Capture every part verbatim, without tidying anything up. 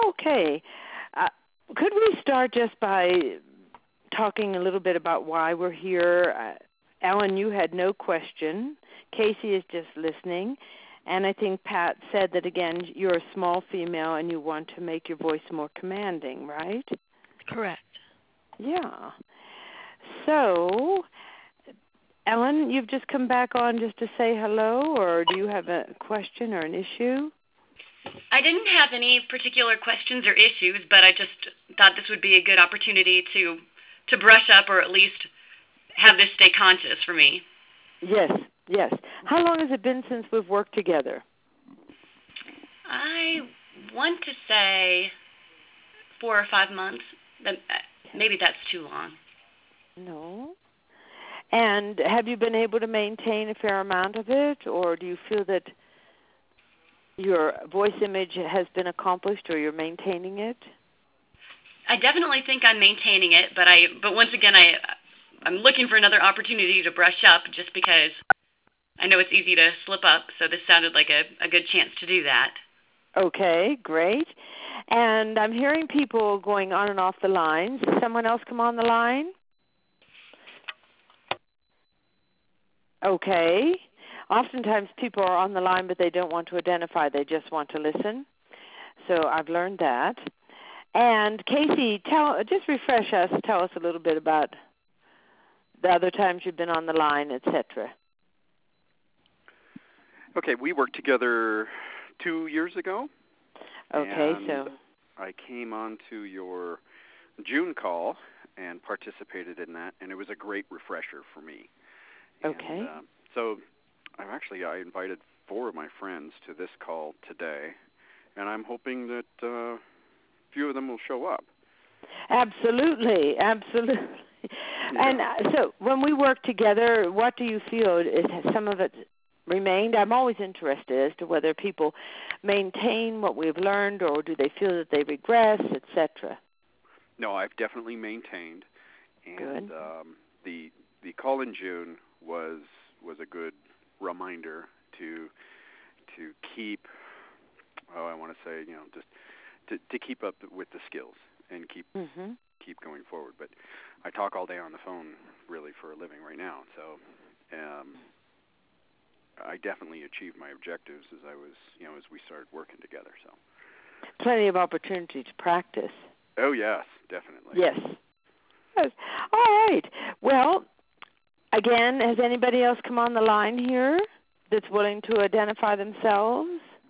Okay. Uh, could we start just by talking a little bit about why we're here? Uh, Ellen, you had no question. Casey is just listening. And I think Pat said that, again, you're a small female and you want to make your voice more commanding, right? Correct. Yeah. So, Ellen, you've just come back on just to say hello, or do you have a question or an issue? I didn't have any particular questions or issues, but I just thought this would be a good opportunity to to brush up or at least have this stay conscious for me. Yes, yes. How long has it been since we've worked together? I want to say four or five months. Maybe that's too long. No. And have you been able to maintain a fair amount of it, or do you feel that your voice image has been accomplished or you're maintaining it? I definitely think I'm maintaining it, but I but once again I I'm looking for another opportunity to brush up just because I know it's easy to slip up, so this sounded like a, a good chance to do that. Okay, great. And I'm hearing people going on and off the lines. Does someone else come on the line? Okay. Oftentimes people are on the line, but they don't want to identify. They just want to listen. So I've learned that. And Casey, tell just refresh us. Tell us a little bit about the other times you've been on the line, et cetera. Okay, we worked together two years ago. Okay, and so I came on to your June call and participated in that, and it was a great refresher for me. Okay. And, uh, so I'm actually I invited four of my friends to this call today, and I'm hoping that uh, a few of them will show up. Absolutely, absolutely. Yeah. And uh, so when we work together, what do you feel? Is some of it remained? I'm always interested as to whether people maintain what we've learned or do they feel that they regress, et cetera. No, I've definitely maintained. And Good. Um, the the call in June was was a good reminder to to keep. Oh, I want to say you know just to to keep up with the skills and keep mm-hmm. keep going forward. But I talk all day on the phone really for a living right now, so. Um, I definitely achieved my objectives as I was, you know, as we started working together. So, plenty of opportunity to practice. Oh yes, definitely. Yes. Yes. All right. Well, again, has anybody else come on the line here that's willing to identify themselves?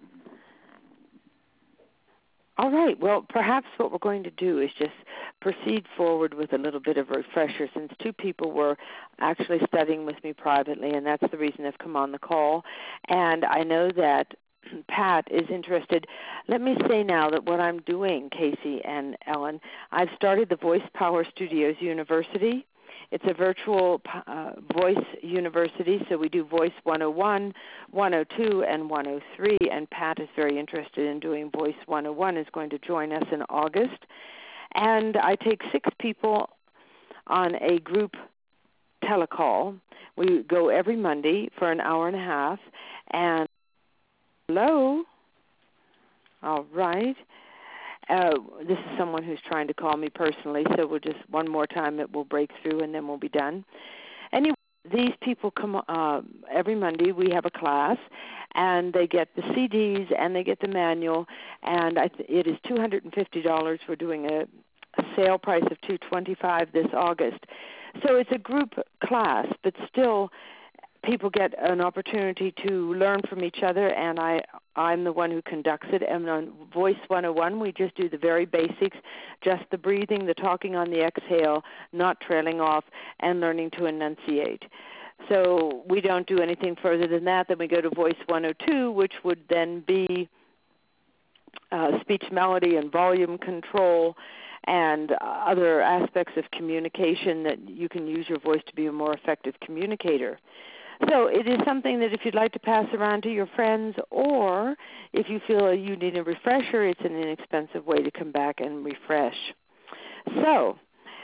All right. Well, perhaps what we're going to do is just proceed forward with a little bit of a refresher, since two people were actually studying with me privately, and that's the reason they've come on the call. And I know that Pat is interested. Let me say now that what I'm doing, Casey and Ellen, I've started the Voice Power Studios University. It's a virtual uh, voice university, so we do Voice one oh one, one oh two, and one oh three, and Pat is very interested in doing Voice one oh one, is going to join us in August. And I take six people on a group telecall. We go every Monday for an hour and a half. And hello? All right. Uh, this is someone who's trying to call me personally, so we'll just, one more time it will break through and then we'll be done. Anyway, these people come uh, every Monday. We have a class, and they get the C Ds and they get the manual, and I th- it is two hundred fifty dollars. We're doing a, a sale price of two hundred twenty-five dollars this August. So it's a group class, but still people get an opportunity to learn from each other, and I, I'm the one who conducts it. And on Voice one oh one, we just do the very basics, just the breathing, the talking on the exhale, not trailing off, and learning to enunciate. So we don't do anything further than that. Then we go to Voice one oh two, which would then be uh, speech melody and volume control and other aspects of communication that you can use your voice to be a more effective communicator. So it is something that if you'd like to pass around to your friends, or if you feel you need a refresher, it's an inexpensive way to come back and refresh. So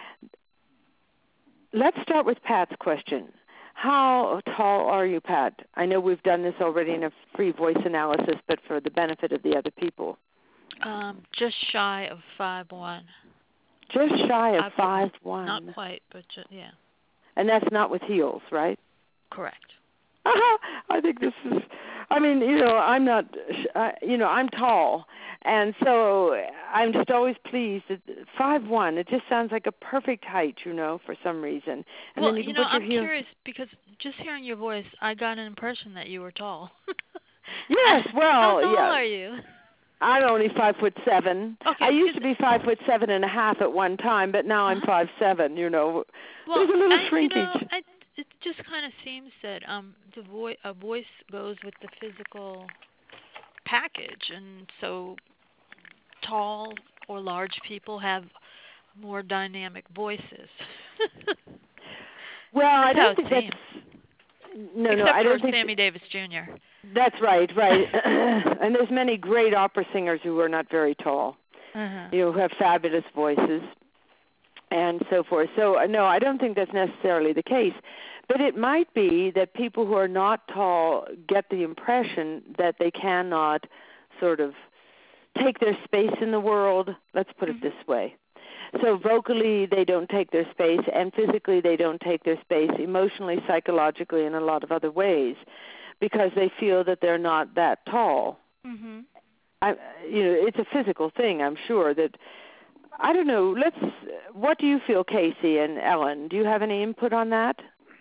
let's start with Pat's question. How tall are you, Pat? I know we've done this already in a free voice analysis, but for the benefit of the other people. Um, just shy of five one. Just shy of I- five one. Not quite, but ju- yeah. And that's not with heels, right? Correct. I think this is, I mean, you know, I'm not, uh, you know, I'm tall. And so I'm just always pleased that five one, it just sounds like a perfect height, you know, for some reason. And well, then you can know, put your I'm heels. curious because just hearing your voice, I got an impression that you were tall. Yes, well, How tall yeah. are you? I'm only five foot seven. Okay, I used to be five foot seven and a half at one time, but now I'm uh-huh. five seven. You know, well, there's a little I, shrinkage. You know, I, it just kind of seems that um, the vo- a voice goes with the physical package, and so tall or large people have more dynamic voices. Well, I That's how don't it think seems. that's. No, Except no, I for don't think Sammy Davis Junior That's right, right. And there's many great opera singers who are not very tall. Uh-huh. You know, who have fabulous voices and so forth. So, uh, no, I don't think that's necessarily the case. But it might be that people who are not tall get the impression that they cannot sort of take their space in the world. Let's put Mm-hmm. it this way. So vocally they don't take their space, and physically they don't take their space, emotionally, psychologically, in a lot of other ways, because they feel that they're not that tall. Mm-hmm. I, you know, it's a physical thing, I'm sure. That I don't know. Let's. What do you feel, Casey and Ellen? Do you have any input on that?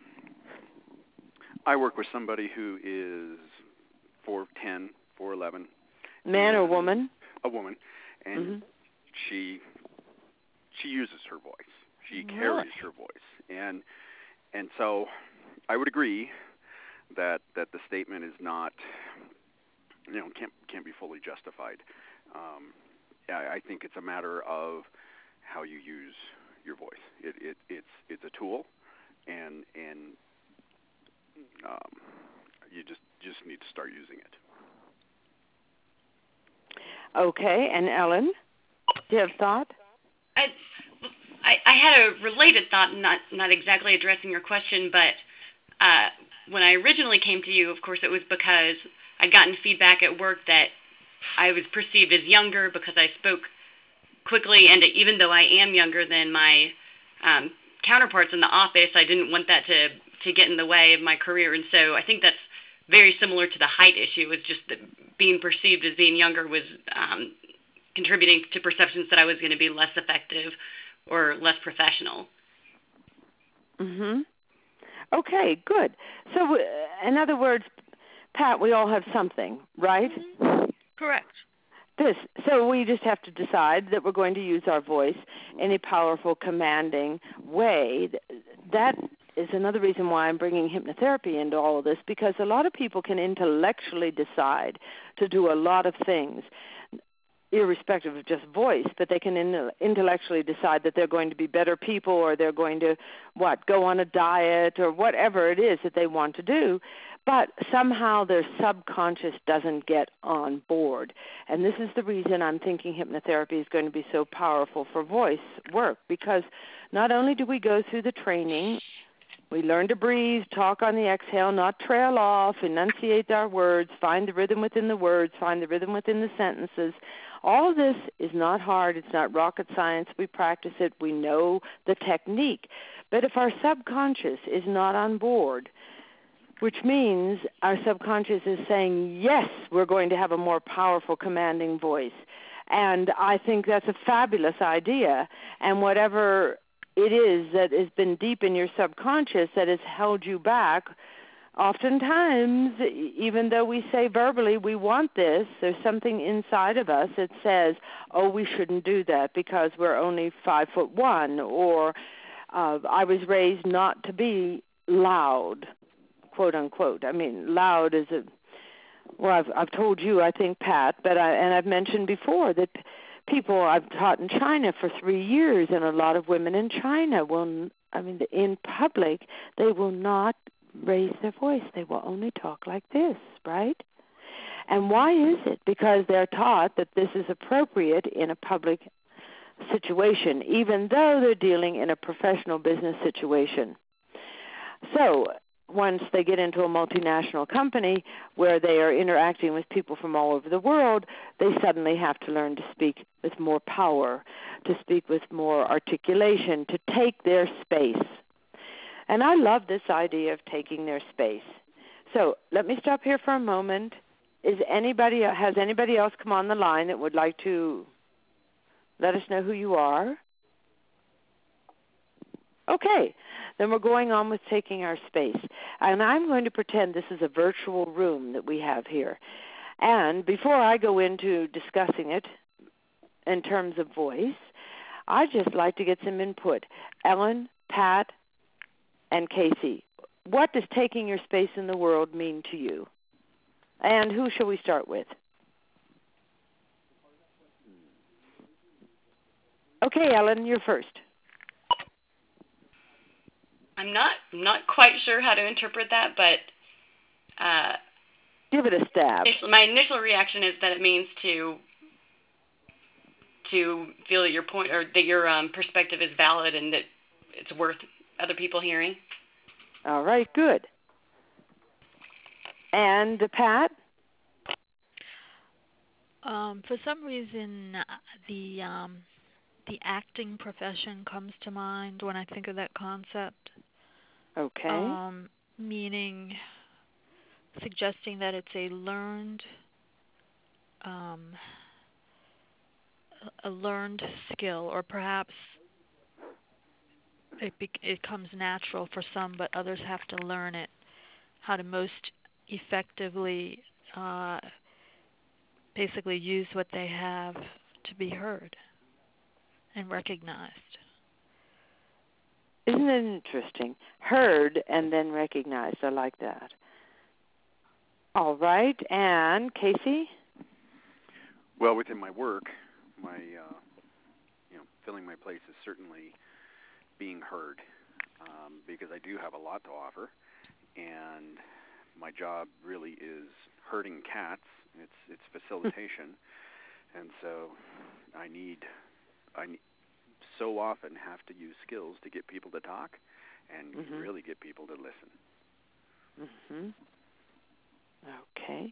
I work with somebody who is four ten, four eleven. Man or woman? A woman, and mm-hmm. she she uses her voice. She Really? carries her voice, and and so I would agree that that the statement is not, you know, can't can't be fully justified. Um, I, I think it's a matter of how you use your voice. It, it it's it's a tool, and and um, you just just need to start using it. Okay, and Ellen, do you have thought? I, I, I had a related thought, not not exactly addressing your question, but uh, when I originally came to you, of course, it was because I'd gotten feedback at work that I was perceived as younger because I spoke quickly, and even though I am younger than my um, counterparts in the office, I didn't want that to, to get in the way of my career, and so I think that's very similar to the height issue. It's just that being perceived as being younger was um, contributing to perceptions that I was going to be less effective or less professional. Mm-hmm. Okay, good. So, uh, in other words, Pat, we all have something, right? Mm-hmm. Correct. This. So we just have to decide that we're going to use our voice in a powerful, commanding way. That is another reason why I'm bringing hypnotherapy into all of this, because a lot of people can intellectually decide to do a lot of things, irrespective of just voice, but they can in, intellectually decide that they're going to be better people, or they're going to, what, go on a diet, or whatever it is that they want to do, but somehow their subconscious doesn't get on board. And this is the reason I'm thinking hypnotherapy is going to be so powerful for voice work, because not only do we go through the training, we learn to breathe, talk on the exhale, not trail off, enunciate our words, find the rhythm within the words, find the rhythm within the sentences. All of this is not hard. It's not rocket science. We practice it. We know the technique. But if our subconscious is not on board, which means our subconscious is saying, yes, we're going to have a more powerful, commanding voice. And I think that's a fabulous idea. And whatever it is that has been deep in your subconscious that has held you back, oftentimes, even though we say verbally we want this, there's something inside of us that says, oh, we shouldn't do that because we're only five foot one, or uh, I was raised not to be loud, quote unquote. I mean, loud is a, well, I've, I've told you, I think, Pat, but I, and I've mentioned before that people I've taught in China for three years, and a lot of women in China will, I mean, in public, they will not raise their voice. They will only talk like this, right? And why is it? Because they're taught that this is appropriate in a public situation, even though they're dealing in a professional business situation. So once they get into a multinational company where they are interacting with people from all over the world, they suddenly have to learn to speak with more power, to speak with more articulation, to take their space. And I love this idea of taking their space. So let me stop here for a moment. Is anybody has anybody else come on the line that would like to let us know who you are? Okay, then we're going on with taking our space. And I'm going to pretend this is a virtual room that we have here. And before I go into discussing it in terms of voice, I'd just like to get some input. Ellen, Pat, and Casey, what does taking your space in the world mean to you? And who shall we start with? Okay, Ellen, you're first. I'm not I'm not quite sure how to interpret that, but uh, give it a stab. My initial reaction is that it means to to feel that your point or that your um, perspective is valid and that it's worth other people hearing. All right, good. And uh, Pat? Um, for some reason, the um, the acting profession comes to mind when I think of that concept. Okay. Um, meaning, suggesting that it's a learned, um, a learned skill, or perhaps it be- it comes natural for some, but others have to learn it. How to most effectively, uh, basically use what they have to be heard and recognized. Isn't it interesting? Heard and then recognized. I like that. All right. And Casey? Well, within my work, my uh, you know, filling my place is certainly being heard, um, because I do have a lot to offer, and my job really is herding cats. It's it's facilitation, and so I need I need, so often have to use skills to get people to talk and mm-hmm. really get people to listen. Mm-hmm. Okay.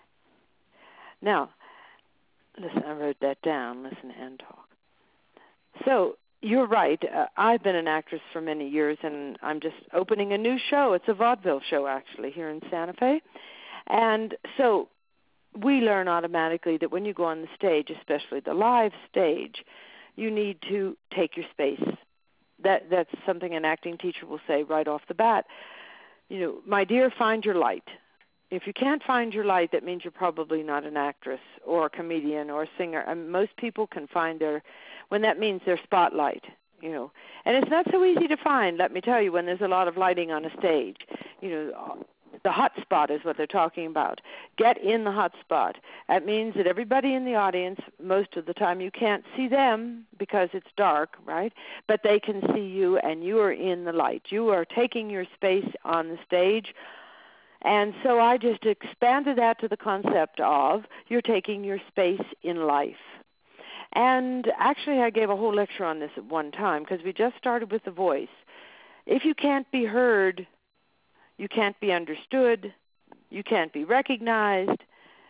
Now, listen, I wrote that down, listen and talk. So, you're right. Uh, I've been an actress for many years, and I'm just opening a new show. It's a vaudeville show, actually, here in Santa Fe. And so we learn automatically that when you go on the stage, especially the live stage, you need to take your space. That That's something an acting teacher will say right off the bat. You know, my dear, find your light. If you can't find your light, that means you're probably not an actress or a comedian or a singer. And most people can find their, when that means their spotlight, you know. And it's not so easy to find, let me tell you, when there's a lot of lighting on a stage. You know, the hot spot is what they're talking about. Get in the hot spot. That means that everybody in the audience, most of the time, you can't see them because it's dark, right? But they can see you, and you are in the light. You are taking your space on the stage. And so I just expanded that to the concept of you're taking your space in life. And actually I gave a whole lecture on this at one time because we just started with the voice. If you can't be heard, you can't be understood, you can't be recognized.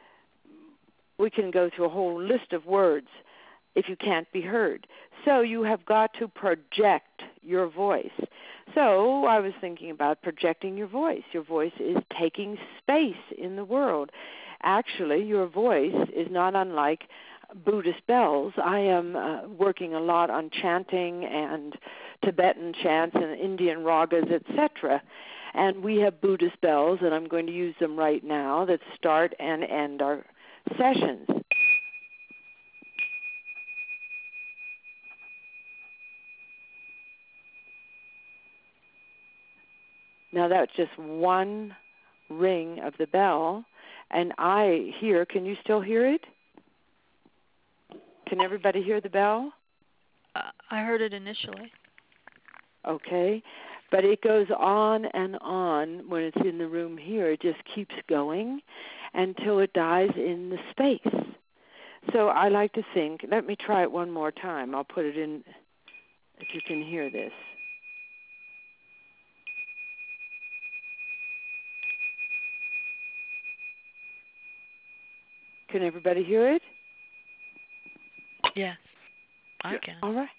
We can go through a whole list of words if you can't be heard. So you have got to project your voice. So I was thinking about projecting your voice. Your voice is taking space in the world. Actually, your voice is not unlike Buddhist bells. I am uh, working a lot on chanting and Tibetan chants and Indian ragas, et cetera. And we have Buddhist bells, and I'm going to use them right now that start and end our sessions. Now that's just one ring of the bell, and I hear, can you still hear it? Can everybody hear the bell? Uh, I heard it initially. Okay, but it goes on and on when it's in the room here. It just keeps going until it dies in the space. So I like to think, let me try it one more time. I'll put it in, if you can hear this. Can everybody hear it? Yes, I Yes. can. All right.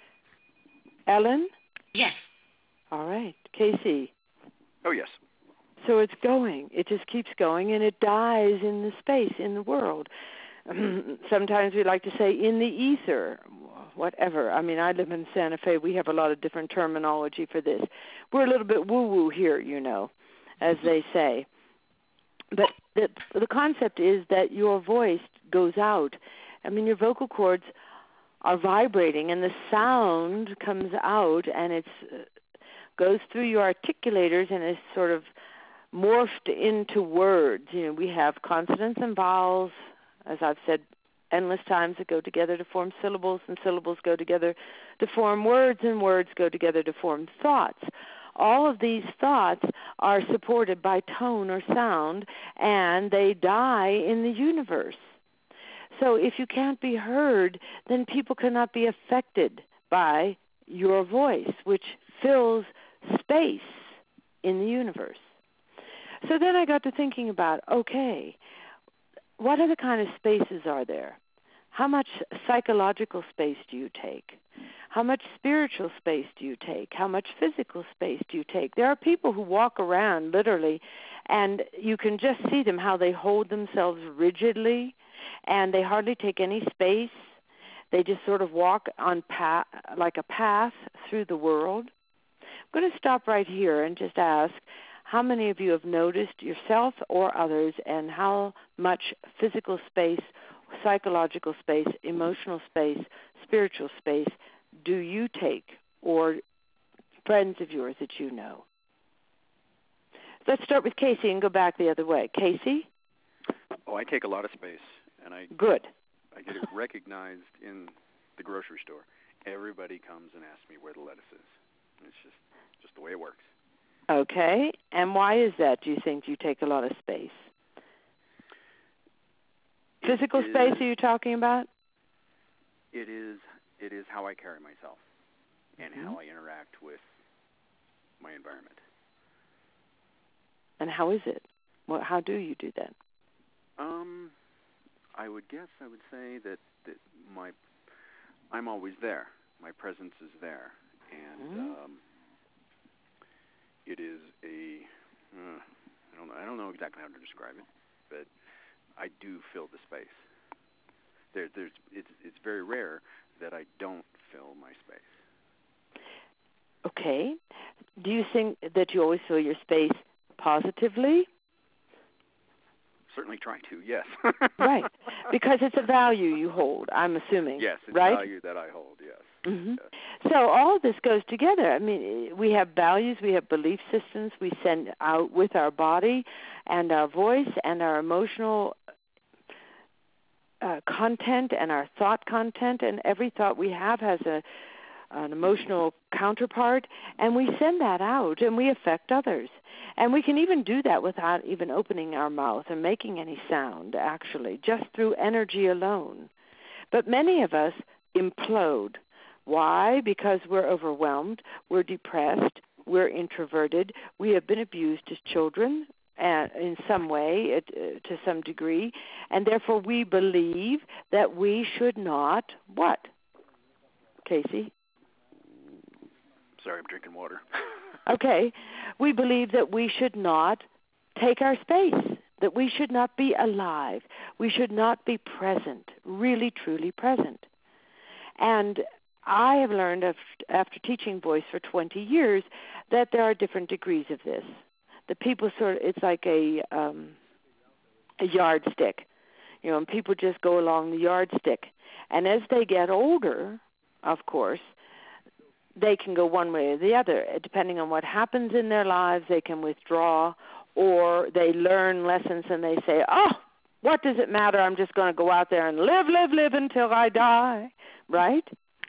Ellen? Yes. All right. Casey? Oh, yes. So it's going. It just keeps going, and it dies in the space, in the world. Sometimes we like to say in the ether, whatever. I mean, I live in Santa Fe. We have a lot of different terminology for this. We're a little bit woo-woo here, you know, as they say. But the, the concept is that your voice goes out. I mean, your vocal cords are vibrating, and the sound comes out, and it uh, goes through your articulators and is sort of morphed into words. You know, we have consonants and vowels, as I've said endless times, that go together to form syllables, and syllables go together to form words, and words go together to form thoughts. All of these thoughts are supported by tone or sound, and they die in the universe. So if you can't be heard, then people cannot be affected by your voice, which fills space in the universe. So then I got to thinking about, okay, what other kind of spaces are there? How much psychological space do you take? How much spiritual space do you take? How much physical space do you take? There are people who walk around literally, and you can just see them, how they hold themselves rigidly, and they hardly take any space. They just sort of walk on path, like a path through the world. I'm going to stop right here and just ask, how many of you have noticed yourself or others, and how much physical space, psychological space, emotional space, spiritual space do you take, or friends of yours that you know? Let's start with Casey and go back the other way. Casey? Oh, I take a lot of space, and I Good. I get it recognized in the grocery store. Everybody comes and asks me where the lettuce is. It's just just the way it works. Okay. And why is that, do you think you take a lot of space? Physical It space is, are you talking about? It is it is how I carry myself and Mm-hmm. how I interact with my environment. And how is it? Well, how do you do that? Um, I would guess I would say that, that my I'm always there. My presence is there, and Mm-hmm. um, it is a uh, I don't know I don't know exactly how to describe it, but I do fill the space. There, there's it's it's very rare that I don't fill my space. Okay. Do you think that you always fill your space positively? Certainly try to, yes. Right. Because it's a value you hold, I'm assuming. Yes, it's right? a value that I hold, yes. Mm-hmm. yes. So all of this goes together. I mean, we have values, we have belief systems we send out with our body and our voice and our emotional uh, content and our thought content, and every thought we have has a an emotional counterpart, and we send that out and we affect others. And we can even do that without even opening our mouth and making any sound, actually, just through energy alone. But many of us implode. Why? Because we're overwhelmed, we're depressed, we're introverted, we have been abused as children uh, in some way, it, uh, to some degree, and therefore we believe that we should not, what? Casey? Sorry, I'm drinking water. Okay. We believe that we should not take our space, that we should not be alive. We should not be present, really, truly present. And I have learned after teaching voice for twenty years that there are different degrees of this. The people sort of, it's like a um, a yardstick, you know, and people just go along the yardstick. And as they get older, of course, they can go one way or the other. Depending on what happens in their lives, they can withdraw, or they learn lessons and they say, oh, what does it matter? I'm just going to go out there and live, live, live until I die, right?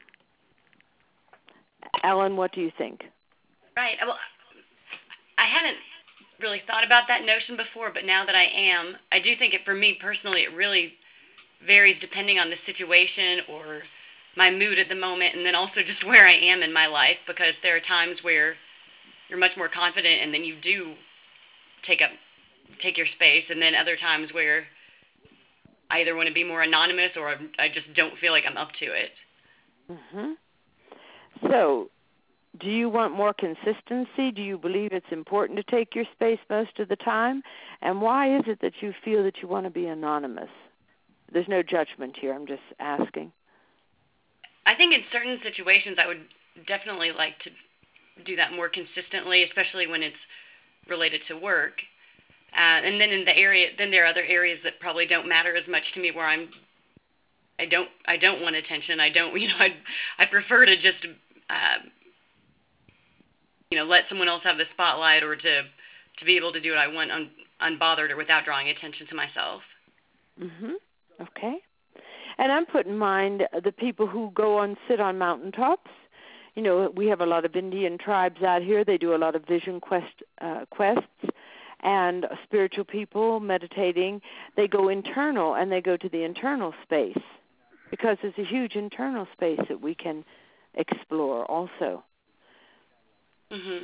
Ellen, what do you think? Right. Well, I hadn't really thought about that notion before, but now that I am, I do think it, for me personally, it really varies depending on the situation or my mood at the moment, and then also just where I am in my life, because there are times where you're much more confident and then you do take up take your space, and then other times where I either want to be more anonymous or I'm, I just don't feel like I'm up to it. Mhm. So, do you want more consistency? Do you believe it's important to take your space most of the time? And why is it that you feel that you want to be anonymous? There's no judgment here. I'm just asking. I think in certain situations I would definitely like to do that more consistently, especially when it's related to work. Uh, and then in the area, then there are other areas that probably don't matter as much to me where I'm, I don't, I don't want attention. I don't, you know, I, I prefer to just, uh, you know, let someone else have the spotlight, or to, to be able to do what I want un, unbothered or without drawing attention to myself. Mhm. Okay. And I'm putting in mind the people who go and sit on mountaintops. You know, we have a lot of Indian tribes out here. They do a lot of vision quest uh, quests, and spiritual people meditating. They go internal, and they go to the internal space, because there's a huge internal space that we can explore also. Mhm.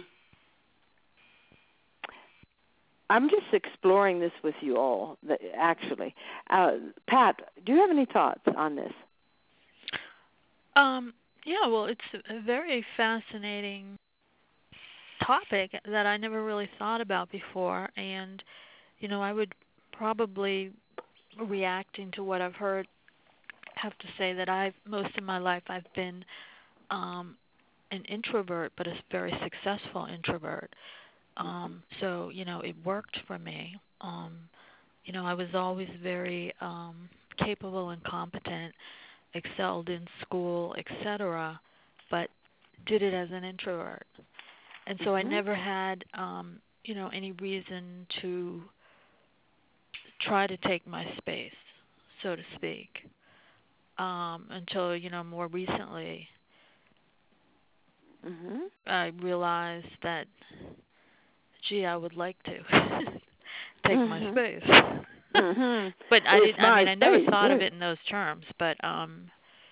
I'm just exploring this with you all, actually. Uh, Pat, do you have any thoughts on this? Um, yeah, well, it's a very fascinating topic that I never really thought about before. And, you know, I would probably, reacting to what I've heard, have to say that I've, most of my life, I've been um, an introvert, but a very successful introvert. Um, so, you know, it worked for me. Um, you know, I was always very um, capable and competent, excelled in school, et cetera, but did it as an introvert. And so Mm-hmm. I never had, um, you know, any reason to try to take my space, so to speak, um, until, you know, more recently Mm-hmm. I realized that, gee, I would like to take my Mm-hmm. space. Mm-hmm. But I It's didn't. I my mean, I never space, thought of right? it in those terms. But um,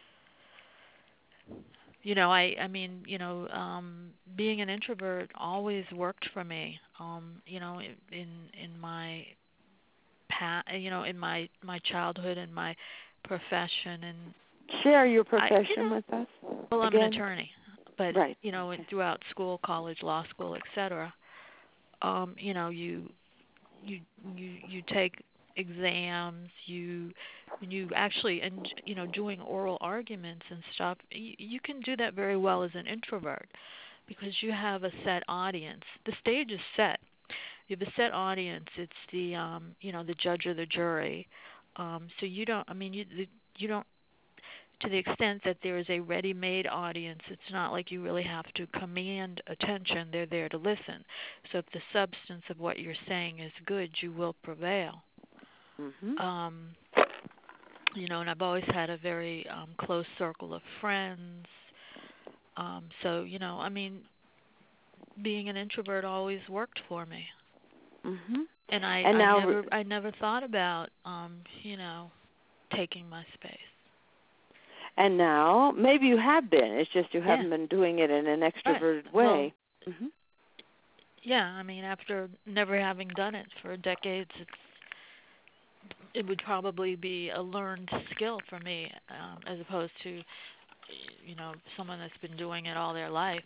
you know, I. I mean, you know, um, being an introvert always worked for me. Um, you know, in in my past, you know, in my my childhood and my profession, and Share your I, you profession know, with us well, I'm an again. attorney, but Right. you know, Okay. throughout school, college, law school, et cetera. Um, you know, you you you you take exams, you when you actually, and you know, doing oral arguments and stuff, you, you can do that very well as an introvert, because you have a set audience. The stage is set. You have a set audience. It's the um you know, the judge or the jury. Um so you don't, I mean, you the, you don't, to the extent that there is a ready-made audience, it's not like you really have to command attention. They're there to listen. So if the substance of what you're saying is good, you will prevail. Mm-hmm. Um, you know, and I've always had a very um, close circle of friends. Um, so, you know, I mean, being an introvert always worked for me. Mm-hmm. And I, And I now, never I never thought about, um, you know, taking my space. and now, maybe you have been. It's just you Yeah. haven't been doing it in an Right. extroverted Well, way. Mm-hmm. yeah, I mean, after never having done it for decades, it's it would probably be a learned skill for me, um, as opposed to, you know, someone that's been doing it all their life.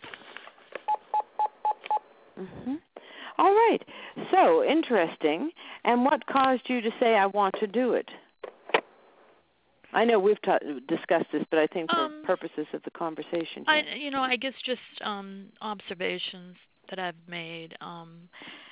Mm-hmm. All right. So, interesting. And what caused you to say, I want to do it? I know we've ta- discussed this, but I think for Um, purposes of the conversation I, here. you know, I guess just um, observations that I've made. Um,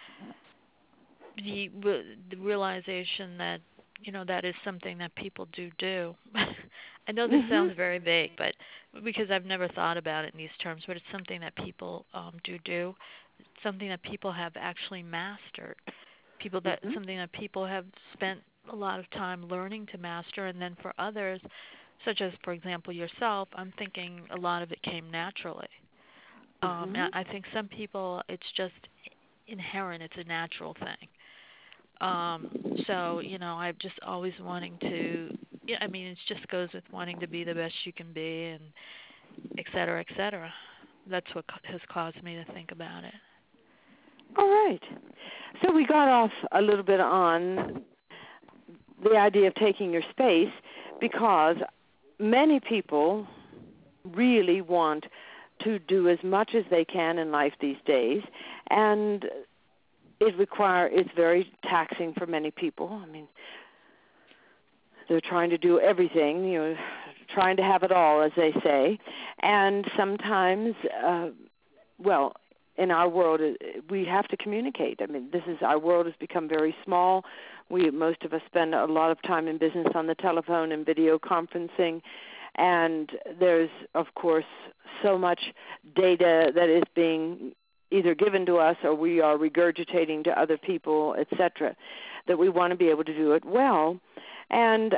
the the realization that, you know, that is something that people do do. I know this Mm-hmm. sounds very vague, but because I've never thought about it in these terms, but it's something that people um, do do. Something that people have actually mastered. People that Mm-hmm. something that people have spent a lot of time learning to master, and then for others, such as for example yourself, I'm thinking a lot of it came naturally. Um, Mm-hmm. and I think some people it's just inherent; it's a natural thing. Um, so you know, I'm just always wanting to. Yeah, I mean, it just goes with wanting to be the best you can be, and et cetera, et cetera. That's what has caused me to think about it. All right. So we got off a little bit on the idea of taking your space, because many people really want to do as much as they can in life these days, and it require it's very taxing for many people. I mean, they're trying to do everything, you know, trying to have it all, as they say, and sometimes, uh, well, in our world, we have to communicate. I mean, this is our world has become very small. We most of us spend a lot of time in business on the telephone and video conferencing, and there's, of course, so much data that is being either given to us or we are regurgitating to other people, et cetera, that we want to be able to do it well. And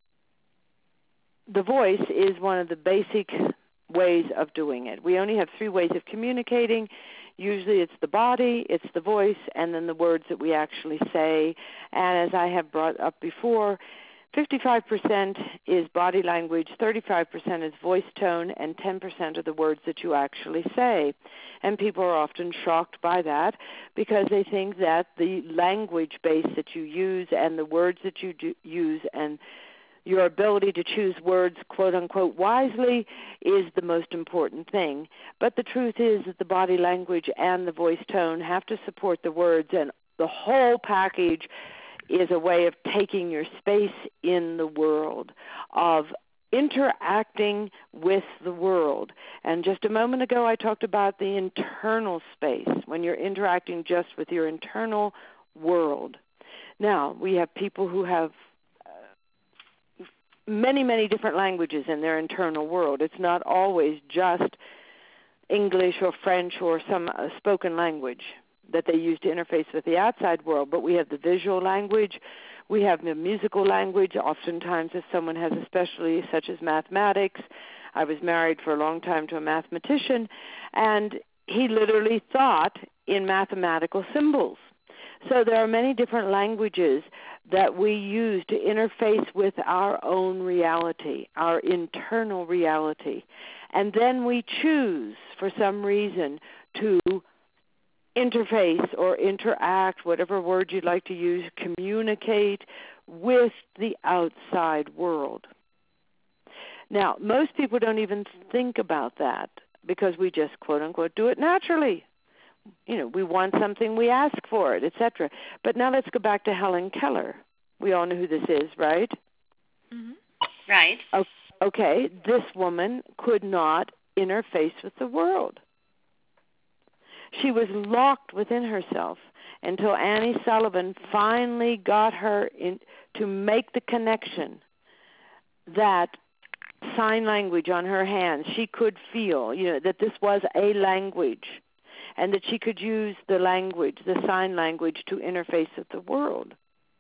the voice is one of the basic ways of doing it. We only have three ways of communicating. Usually it's the body, it's the voice, and then the words that we actually say. And as I have brought up before, fifty-five percent is body language, thirty-five percent is voice tone, and ten percent are the words that you actually say. And people are often shocked by that because they think that the language base that you use and the words that you do use and your ability to choose words, quote unquote, wisely is the most important thing. But the truth is that the body language and the voice tone have to support the words, and the whole package is a way of taking your space in the world, of interacting with the world. And just a moment ago I talked about the internal space, when you're interacting just with your internal world. Now, we have people who have many, many different languages in their internal world. It's not always just English or French or some uh, spoken language that they use to interface with the outside world, but we have the visual language, we have the musical language. Oftentimes if someone has a specialty such as mathematics, I was married for a long time to a mathematician, and he literally thought in mathematical symbols. So there are many different languages that we use to interface with our own reality, our internal reality. And then we choose, for some reason, to interface or interact, whatever word you'd like to use, communicate with the outside world. Now, most people don't even think about that because we just, quote unquote, do it naturally. You know, we want something, we ask for it, et cetera. But now let's go back to Helen Keller. We all know who this is, right? Mm-hmm. Right. Okay, this woman could not interface with the world. She was locked within herself until Annie Sullivan finally got her in, to make the connection that sign language on her hands, she could feel, you know, that this was a language, and that she could use the language, the sign language, to interface with the world.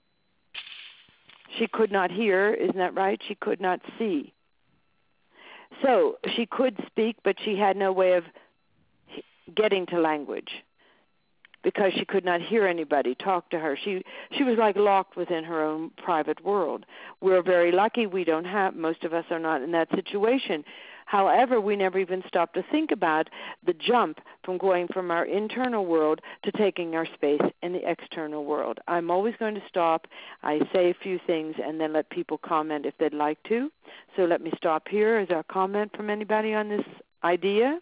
She could not hear, isn't that right? She could not see. So she could speak, but she had no way of getting to language because she could not hear anybody talk to her. She she was like locked within her own private world. We're very lucky we don't have, most of us are not in that situation. However, we never even stop to think about the jump from going from our internal world to taking our space in the external world. I'm always going to stop. I say a few things and then let people comment if they'd like to. So let me stop here. Is there a comment from anybody on this idea?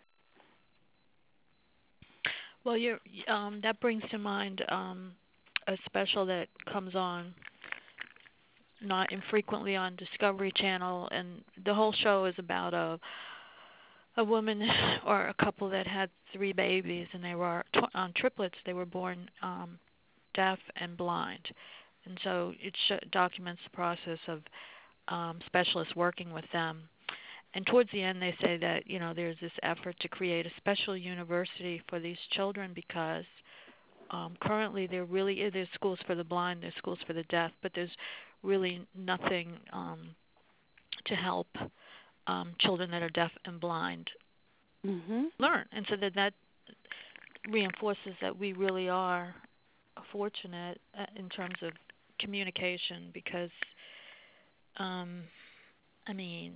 Well, you're, um, that brings to mind um, a special that comes on not infrequently on Discovery Channel, and the whole show is about a a woman or a couple that had three babies, and they were tw- on triplets. They were born um, deaf and blind, and so it sh- documents the process of um, specialists working with them. And towards the end, they say that, you know, there's this effort to create a special university for these children because um, currently there really is, there's schools for the blind, there's schools for the deaf, but there's really nothing um, to help um, children that are deaf and blind mm-hmm. learn. And so that that reinforces that we really are fortunate in terms of communication because, um, I mean,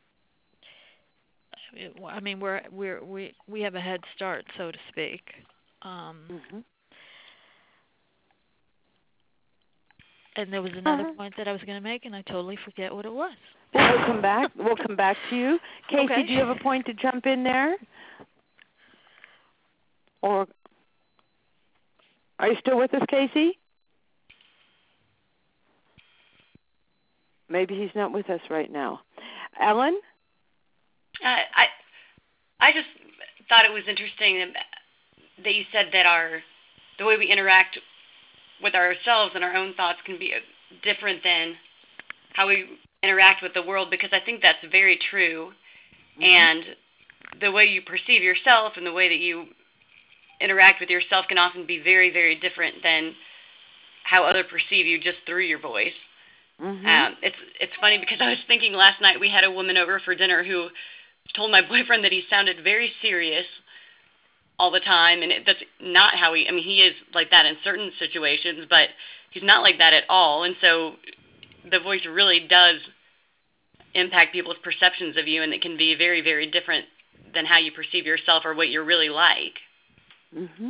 I mean, we're we're we we have a head start, so to speak. Um, mm-hmm. and there was another Uh-huh. point that I was going to make, and I totally forget what it was. Well, we'll come back. We'll come back to you. Casey, Okay. do you have a point to jump in there? Or are you still with us, Casey? Maybe he's not with us right now. Ellen? Uh, I I just thought it was interesting that you said that our the way we interact with ourselves and our own thoughts can be different than how we interact with the world, because I think that's very true. Mm-hmm. And the way you perceive yourself and the way that you interact with yourself can often be very, very different than how others perceive you just through your voice. Mm-hmm. Um, it's it's funny because I was thinking last night we had a woman over for dinner who told my boyfriend that he sounded very serious all the time, and it, that's not how he, I mean, he is like that in certain situations, but he's not like that at all, and so the voice really does impact people's perceptions of you, and it can be very, very different than how you perceive yourself or what you're really like. Mm-hmm.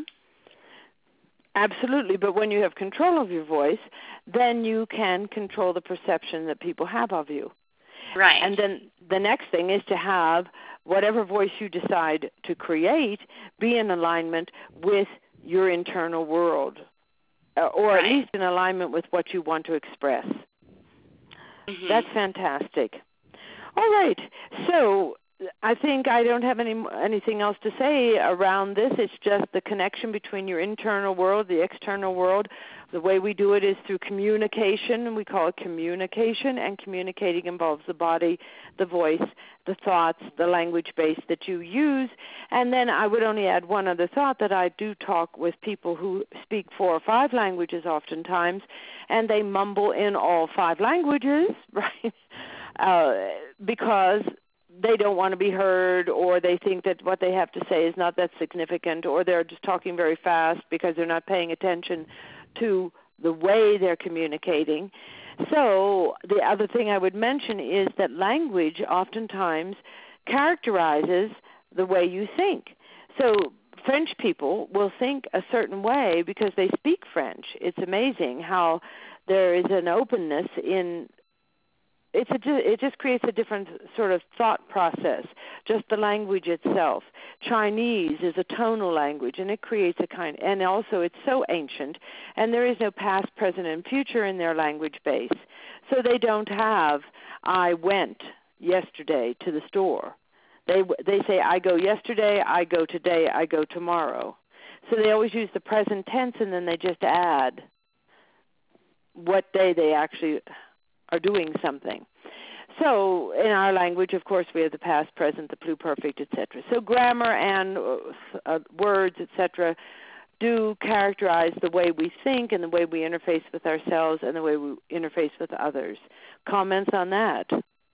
Absolutely, but when you have control of your voice, then you can control the perception that people have of you. Right. And then the next thing is to have whatever voice you decide to create be in alignment with your internal world, uh, or right. at least in alignment with what you want to express. Mm-hmm. That's fantastic. All right, so I think I don't have any anything else to say around this. It's just the connection between your internal world, the external world. The way we do it is through communication, and we call it communication, and communicating involves the body, the voice, the thoughts, the language base that you use. And then I would only add one other thought, that I do talk with people who speak four or five languages oftentimes, and they mumble in all five languages, right, uh, because they don't want to be heard, or they think that what they have to say is not that significant, or they're just talking very fast because they're not paying attention to the way they're communicating. So the other thing I would mention is that language oftentimes characterizes the way you think. So French people will think a certain way because they speak French. It's amazing how there is an openness in It's a, it just creates a different sort of thought process, just the language itself. Chinese is a tonal language, and it creates a kind, and also it's so ancient, and there is no past, present, and future in their language base. So they don't have, I went yesterday to the store. They they say, I go yesterday, I go today, I go tomorrow. So they always use the present tense, and then they just add what day they actually are doing something. So in our language, of course, we have the past, present, the pluperfect, et cetera. So grammar and uh, words, et cetera, do characterize the way we think and the way we interface with ourselves and the way we interface with others. Comments on that?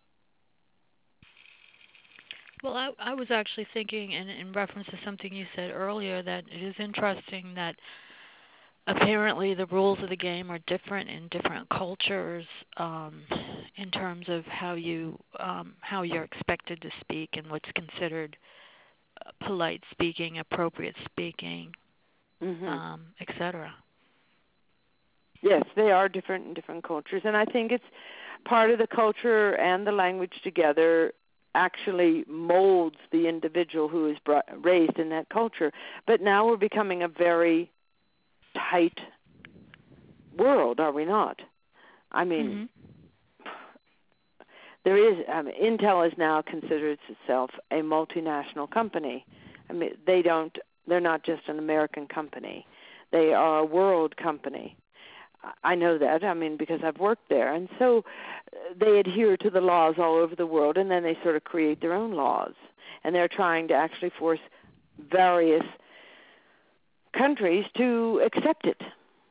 Well, I, I was actually thinking, in, in reference to something you said earlier, that it is interesting that apparently the rules of the game are different in different cultures, um, in terms of how you um, how you're expected to speak and what's considered uh, polite speaking, appropriate speaking, mm-hmm. um, et cetera. Yes, they are different in different cultures, and I think it's part of the culture and the language together actually molds the individual who is brought, raised in that culture. But now we're becoming a very tight world, are we not? I mean, mm-hmm. there is. I mean, Intel is now considers itself a multinational company. I mean, they don't. They're not just an American company. They are a world company. I know that. I mean, because I've worked there, and so they adhere to the laws all over the world, and then they sort of create their own laws, and they're trying to actually force various countries to accept it.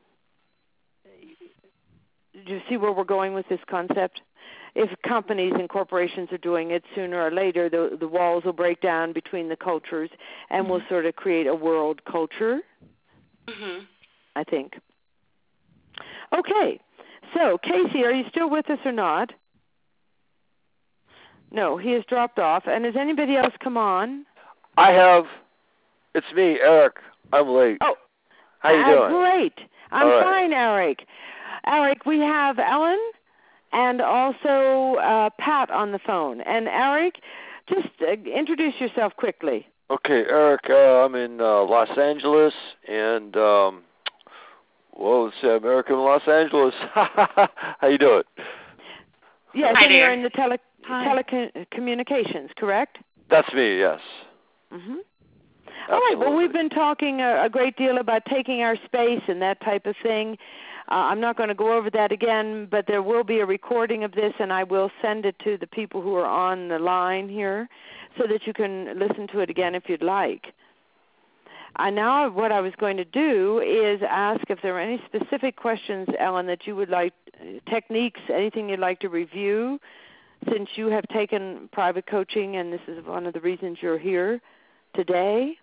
Do you see where we're going with this concept? If companies and corporations are doing it, sooner or later the the walls will break down between the cultures, and mm-hmm. we'll sort of create a world culture, mm-hmm. I think. Okay, so Casey, are you still with us or not? No, he has dropped off. And has anybody else come on? I have. It's me, Eric. I'm late. Oh, how you uh, doing? Great. I'm right. fine, Eric. Eric, we have Ellen and also uh, Pat on the phone. And Eric, just uh, introduce yourself quickly. Okay, Eric, uh, I'm in uh, Los Angeles, and, um, well, let's say American Los Angeles. How you doing? Yes, Hi and you're there. in the tele- Hi. telecommunications, correct? That's me, yes. Mm-hmm. All right, well, we've been talking a, a great deal about taking our space and that type of thing. Uh, I'm not going to go over that again, but there will be a recording of this, and I will send it to the people who are on the line here so that you can listen to it again if you'd like. Uh, now what I was going to do is ask if there are any specific questions, Ellen, that you would like, techniques, anything you'd like to review, since you have taken private coaching, and this is one of the reasons you're here today.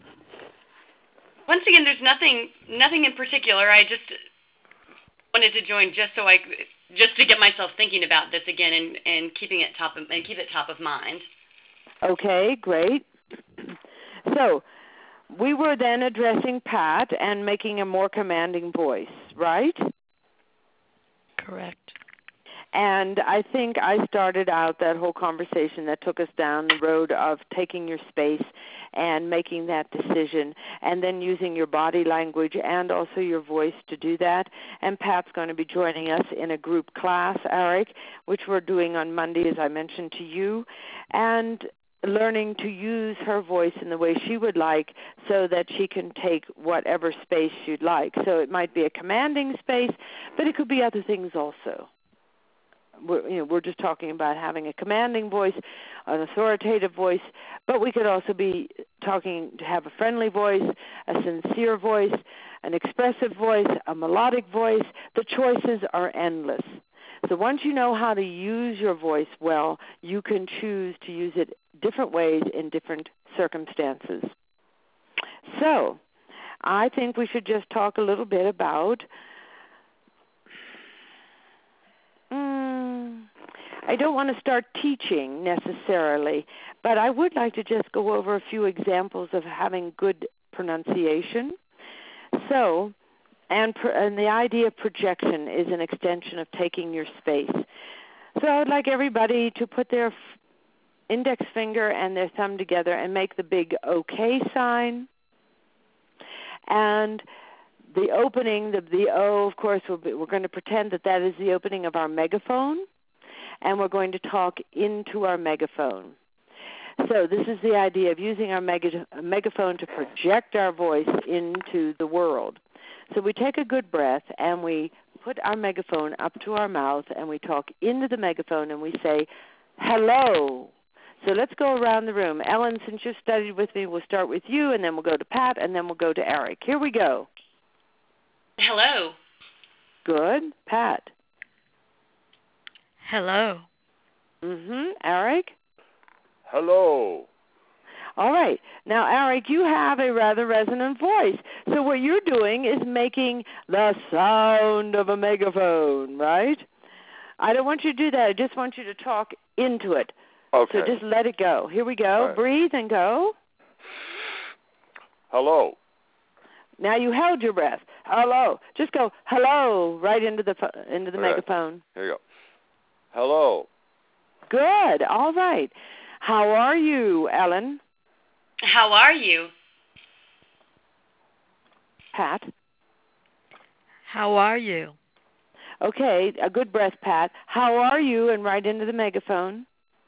Once again, there's nothing nothing in particular. I just wanted to join just so I just to get myself thinking about this again and, and keeping it top of, and keep it top of mind. Okay, great. So we were then addressing Pat and making a more commanding voice, right? Correct. And I think I started out that whole conversation that took us down the road of taking your space and making that decision, and then using your body language and also your voice to do that. And Pat's going to be joining us in a group class, Eric, which we're doing on Monday, as I mentioned to you, and learning to use her voice in the way she would like so that she can take whatever space she'd like. So it might be a commanding space, but it could be other things also. We're, you know, we're just talking about having a commanding voice, an authoritative voice, but we could also be talking to have a friendly voice, a sincere voice, an expressive voice, a melodic voice. The choices are endless. So once you know how to use your voice well, you can choose to use it different ways in different circumstances. So I think we should just talk a little bit about Mm, I don't want to start teaching necessarily, but I would like to just go over a few examples of having good pronunciation. So, and, and the idea of projection is an extension of taking your space. So I would like everybody to put their index finger and their thumb together and make the big OK sign. And the opening, the, the O, of course, we'll be, we're going to pretend that that is the opening of our megaphone, and we're going to talk into our megaphone. So this is the idea of using our mega, megaphone to project our voice into the world. So we take a good breath, and we put our megaphone up to our mouth, and we talk into the megaphone, and we say, hello. So let's go around the room. Ellen, since you've studied with me, we'll start with you, and then we'll go to Pat, and then we'll go to Eric. Here we go. Hello. Good. Pat. Hello. Mm-hmm. Eric? Hello. All right. Now, Eric, you have a rather resonant voice. So what you're doing is making the sound of a megaphone, right? I don't want you to do that. I just want you to talk into it. Okay. So just let it go. Here we go. All right. Breathe and go. Hello. Now you held your breath. Hello. Just go hello right into the into the All right. megaphone. Here you go. Hello. Good. All right. How are you, Ellen? How are you? Pat? How are you? Okay, a good breath, Pat. How are you? And right into the megaphone.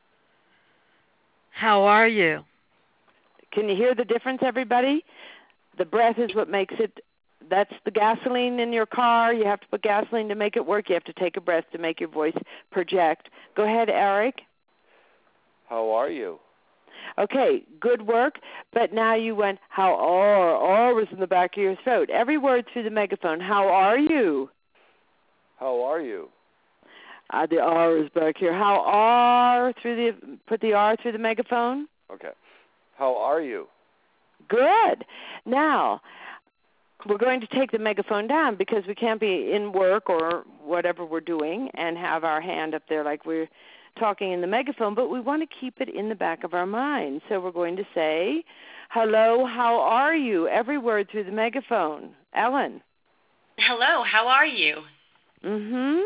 How are you? Can you hear the difference, everybody? The breath is what makes it, that's the gasoline in your car. You have to put gasoline to make it work. You have to take a breath to make your voice project. Go ahead, Eric. How are you? Okay, good work. But now you went, how are, are was in the back of your throat. Every word through the megaphone. How are you? How are you? Uh, the R is back here. How are through the, put the R through the megaphone. Okay. How are you? Good. Now, we're going to take the megaphone down because we can't be in work or whatever we're doing and have our hand up there like we're talking in the megaphone, but we want to keep it in the back of our mind. So we're going to say, hello, how are you? Every word through the megaphone. Ellen. Hello, how are you? Mm-hmm.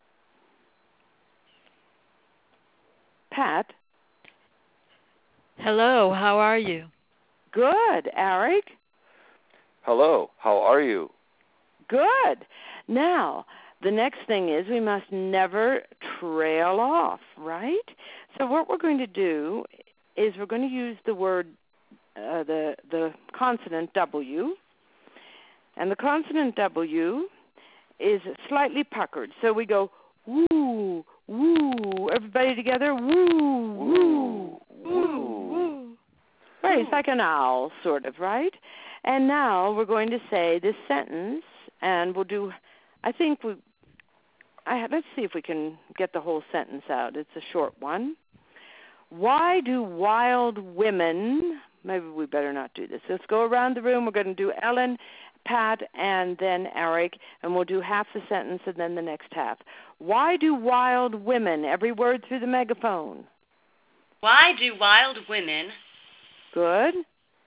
Pat? Hello, how are you? Good. Eric? Hello, how are you? Good. Now, the next thing is we must never trail off, right? So what we're going to do is we're going to use the word, uh, the the consonant W, and the consonant W is slightly puckered. So we go woo, woo. Everybody together, woo, woo, woo, woo. Right, it's like an owl, sort of, right? And now we're going to say this sentence, and we'll do, I think we, I, let's see if we can get the whole sentence out. It's a short one. Why do wild women, maybe we better not do this. Let's go around the room. We're going to do Ellen, Pat, and then Eric, and we'll do half the sentence and then the next half. Why do wild women, every word through the megaphone. Why do wild women... Good.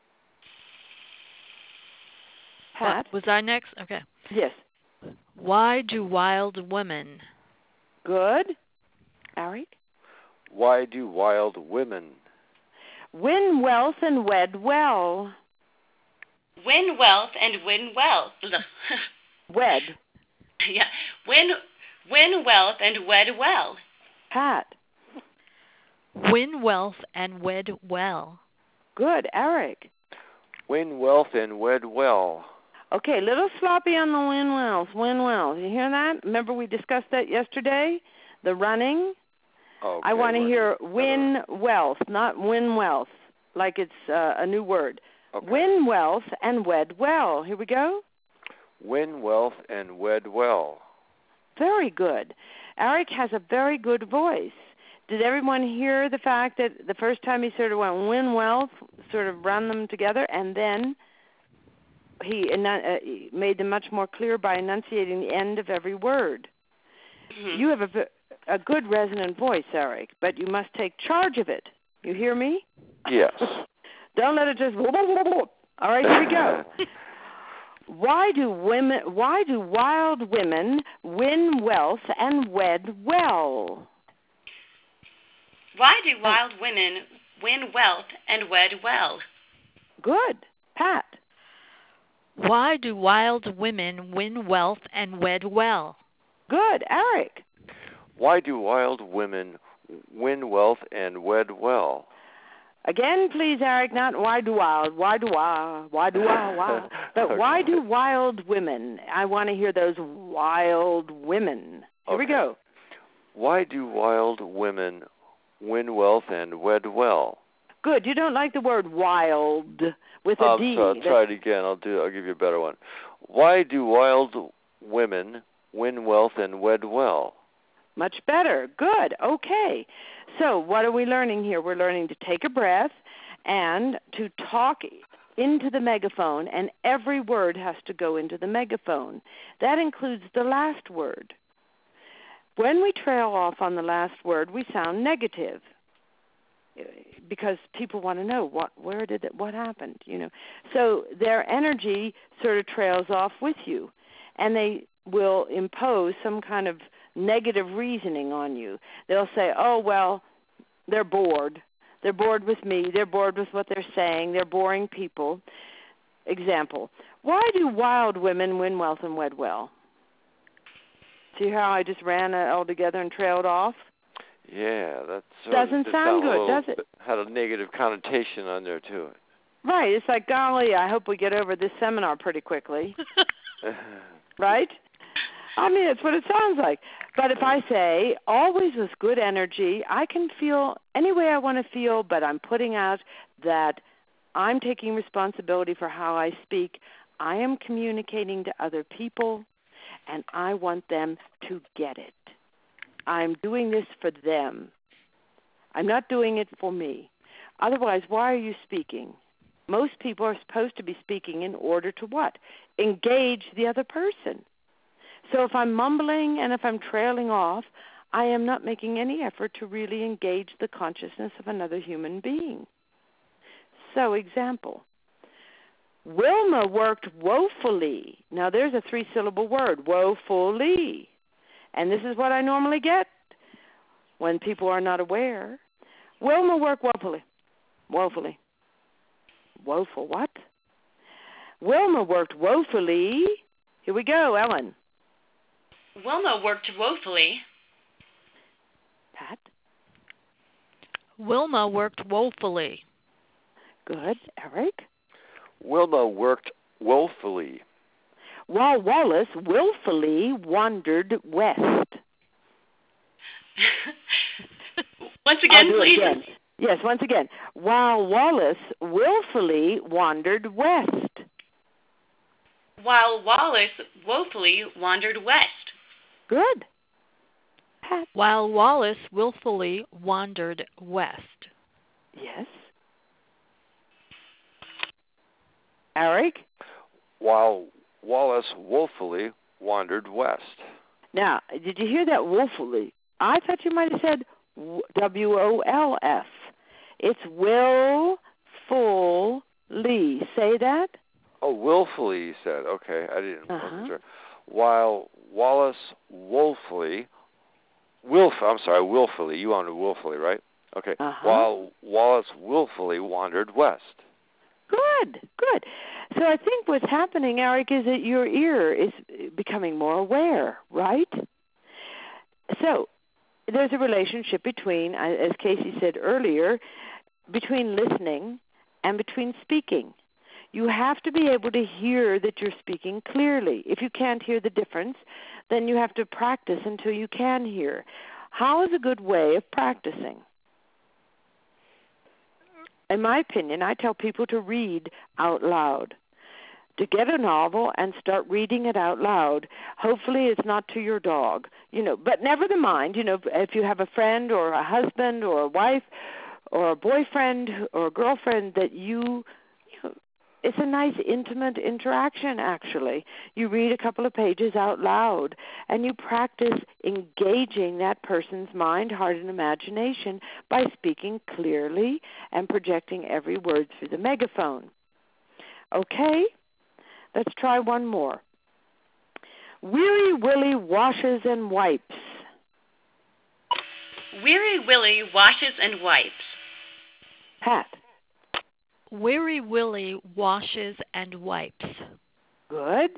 Pat? What, was I next? Okay. Yes. Why do wild women? Good. Eric? Why do wild women win wealth and wed well? Win wealth and win wealth. Wed. Yeah. Win win wealth and wed well. Pat? Win wealth and wed well. Good. Eric? win wealth and wed well? Okay, little sloppy on the win wealth. Win wealth. You hear that? Remember we discussed that yesterday? The running? Okay, I want to hear win win wealth, not win wealth, like it's uh, a new word. Okay. Win wealth and wed well. Here we go. Win wealth and wed well. Very good. Eric has a very good voice. Did everyone hear the fact that the first time he sort of went win wealth, sort of run them together, and then he, uh, he made them much more clear by enunciating the end of every word. Mm-hmm. You have a, a good resonant voice, Eric, but you must take charge of it. You hear me? Yes. Don't let it just. All right, here we go. Why do women? Why do wild women win wealth and wed well? Why do wild women win wealth and wed well? Good, Pat. Why do wild women win wealth and wed well? Good, Eric. Why do wild women win wealth and wed well? Again, please, Eric, not why do wild, why do I, why do I, why. But Okay. Why do wild women? I want to hear those wild women. Here Okay. we go. Why do wild women win wealth and wed well? Good. You don't like the word wild with a um, D. So I'll try it again. I'll do. I'll give you a better one. Why do wild women win wealth and wed well? Much better. Good. Okay. So what are we learning here? We're learning to take a breath and to talk into the megaphone, and every word has to go into the megaphone. That includes the last word. When we trail off on the last word, we sound negative because people want to know what, where did it, what happened, you know. So their energy sort of trails off with you, and they will impose some kind of negative reasoning on you. They'll say, oh, well, they're bored. They're bored with me. They're bored with what they're saying. They're boring people. Example, why do wild women win wealth and wed well? See how I just ran it all together and trailed off? Yeah, that doesn't sound, sound good, does it? Had a negative connotation on there to it. Right. It's like, golly, I hope we get over this seminar pretty quickly. Right? I mean, it's what it sounds like. But if I say, always with good energy, I can feel any way I want to feel, but I'm putting out that I'm taking responsibility for how I speak. I am communicating to other people, and I want them to get it. I'm doing this for them. I'm not doing it for me. Otherwise, why are you speaking? Most people are supposed to be speaking in order to what? Engage the other person. So if I'm mumbling and if I'm trailing off, I am not making any effort to really engage the consciousness of another human being. So, example, Wilma worked woefully. Now, there's a three-syllable word, woefully. and this is what I normally get when people are not aware. Wilma worked woefully. Woefully. Woeful what? Wilma worked woefully. Here we go, Ellen. Wilma worked woefully. Pat? Wilma worked woefully. Good. Eric? Wilma worked woefully. While Wallace willfully wandered west. Once again, I'll do please. it again. Yes, once again. While Wallace willfully wandered west. While Wallace woefully wandered west. Good. Pat? While Wallace willfully wandered west. Yes. Eric? While Wallace woefully wandered west. Now, did you hear that woefully? I thought you might have said W O L F. It's willfully. Say that? Oh, willfully, you said. Okay, I didn't. Uh-huh. wasn't sure. While Wallace woefully, wilf. I'm sorry, willfully. You wanted willfully, right? Okay. Uh-huh. While Wallace willfully wandered west. Good, good. So I think what's happening, Eric, is that your ear is becoming more aware, right? So there's a relationship between, as Casey said earlier, between listening and between speaking. You have to be able to hear that you're speaking clearly. If you can't hear the difference, then you have to practice until you can hear. How is a good way of practicing? In my opinion, I tell people to read out loud. To get a novel and start reading it out loud. Hopefully it's not to your dog, you know, but never mind, you know, if you have a friend or a husband or a wife or a boyfriend or a girlfriend that you, you know, it's a nice intimate interaction actually. You read a couple of pages out loud and you practice engaging that person's mind, heart, and imagination by speaking clearly and projecting every word through the megaphone. Okay? Let's try one more. Weary Willie washes and wipes. Weary Willie washes and wipes. Pat. Weary Willie washes and wipes. Good.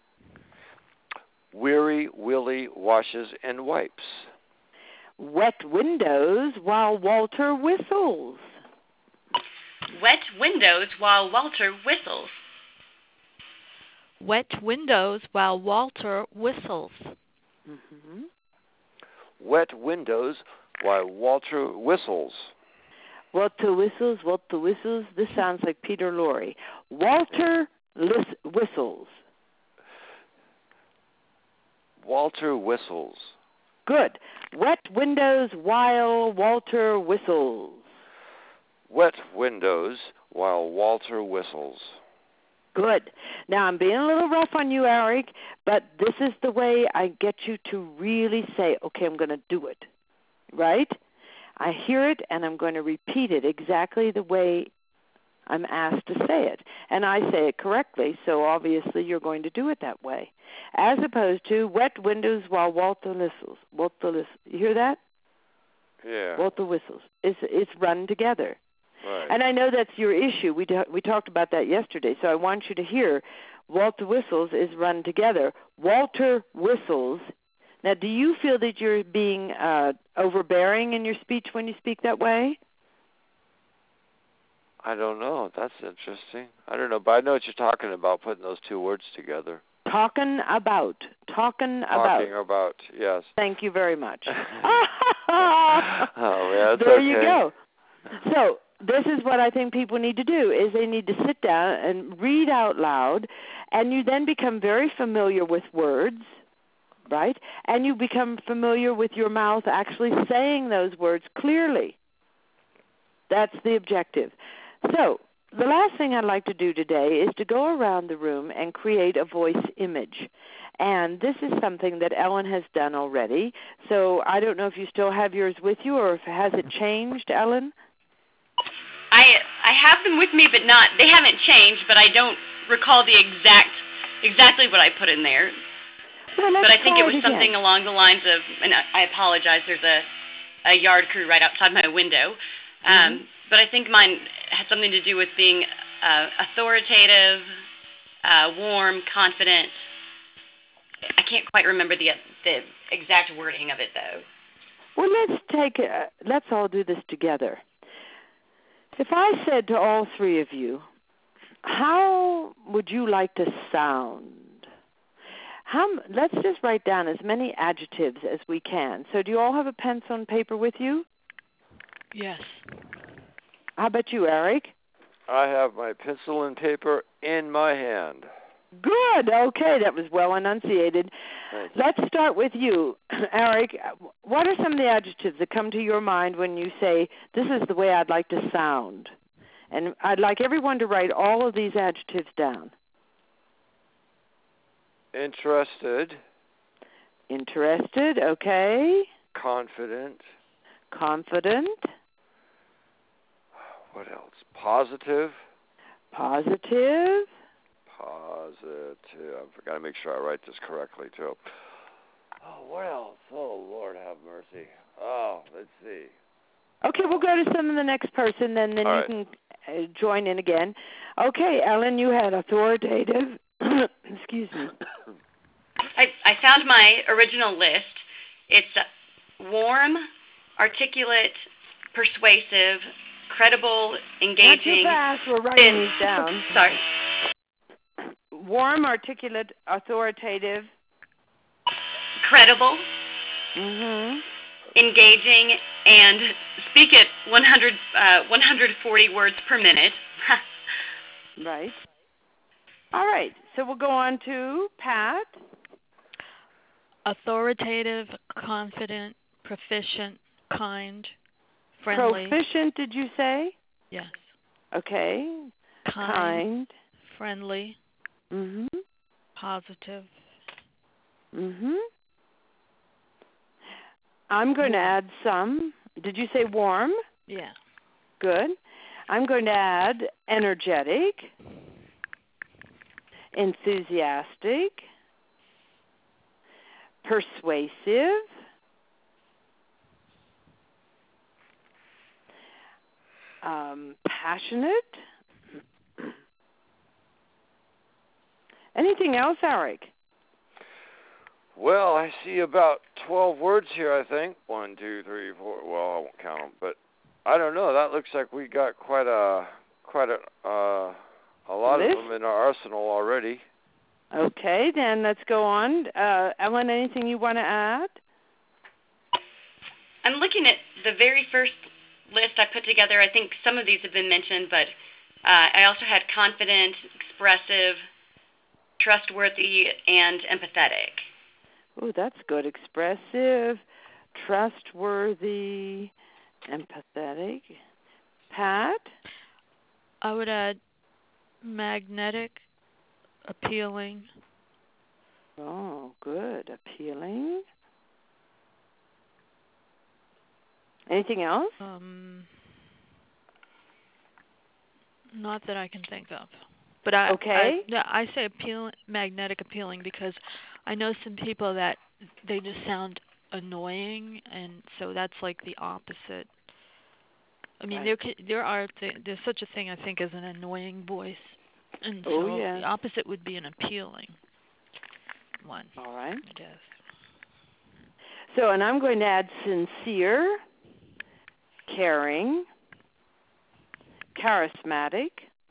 Weary Willie washes and wipes. Wet windows while Walter whistles. Wet windows while Walter whistles. Wet windows while Walter whistles. Mm-hmm. Wet windows while Walter whistles. Walter whistles, Walter whistles. This sounds like Peter Lorre. Walter lis- whistles. Walter whistles. Good. Wet windows while Walter whistles. Wet windows while Walter whistles. Good. Now, I'm being a little rough on you, Eric, but this is the way I get you to really say, okay, I'm going to do it, right? I hear it, and I'm going to repeat it exactly the way I'm asked to say it. And I say it correctly, so obviously you're going to do it that way. As opposed to wet windows while Walter whistles. Walter whistles. You hear that? Yeah. Walter whistles. It's, it's run together. Right. And I know that's your issue. We do, we talked about that yesterday, so I want you to hear Walter whistles is run together. Walter whistles. Now, do you feel that you're being uh, overbearing in your speech when you speak that way? I don't know. That's interesting. I don't know, but I know what you're talking about, putting those two words together. Talking about. Talking about. Talking about, yes. Thank you very much. Oh, yeah, that's there okay. you go. So this is what I think people need to do, is they need to sit down and read out loud, and you then become very familiar with words, right? And you become familiar with your mouth actually saying those words clearly. That's the objective. So the last thing I'd like to do today is to go around the room and create a voice image. And this is something that Ellen has done already. So I don't know if you still have yours with you, or if has it changed, Ellen? I I have them with me, but not. They haven't changed, but I don't recall the exact exactly what I put in there. Well, let's but I think try it was again. something along the lines of, and I, I apologize, there's a, a yard crew right outside my window. Um, Mm-hmm. But I think mine had something to do with being uh, authoritative, uh, warm, confident. I can't quite remember the the exact wording of it, though. Well, let's take. Uh, let's all do this together. If I said to all three of you, how would you like to sound? How? Let's just write down as many adjectives as we can. So, do you all have a pencil and paper with you? Yes. How about you, Eric? I have my pencil and paper in my hand. Good. Okay, that was well enunciated. Thank you. Let's start with you, Eric. What are some of the adjectives that come to your mind when you say, this is the way I'd like to sound? And I'd like everyone to write all of these adjectives down. Interested. Interested, okay. Confident. Confident. What else? Positive. Positive. Positive. I've got to make sure I write this correctly, too. Oh, what else? Oh, Lord have mercy. Oh, let's see. Okay, we'll go to some of the next person, then then All you right. can uh, join in again. Okay, Ellen, you had authoritative. Excuse me. I, I found my original list. It's uh, warm, articulate, persuasive, credible, engaging. Not too fast. We're writing thin- these down. Sorry. Warm, articulate, authoritative. Credible, Mhm. engaging, and speak at one hundred, uh, one hundred forty words per minute. Right. All right. So we'll go on to Pat. Authoritative, confident, proficient, kind, friendly. Proficient, did you say? Yes. Okay. Kind, Kind. friendly, Mhm. positive. Mhm. I'm going to add some. Did you say warm? Yeah. Good. I'm going to add energetic, enthusiastic, persuasive, um, passionate. Anything else, Eric? Well, I see about twelve words here, I think. One, two, three, four. Well, I won't count them, but I don't know. That looks like we got quite a, quite a, uh, a lot List? of them in our arsenal already. Okay, then let's go on. Uh, Ellen, anything you want to add? I'm looking at the very first list I put together. I think some of these have been mentioned, but uh, I also had confident, expressive, trustworthy, and empathetic. Oh, that's good. Expressive, trustworthy, empathetic. Pat? I would add magnetic, appealing. Oh, good. Appealing. Anything else? Um, not that I can think of. But I, Okay. I, yeah, I say appeal, magnetic appealing because I know some people that they just sound annoying, and so that's like the opposite. I mean, Right. there could, there are th- there's such a thing I think as an annoying voice, and Oh, so yes. the opposite would be an appealing one, All right. I guess. So, and I'm going to add sincere, caring, charismatic,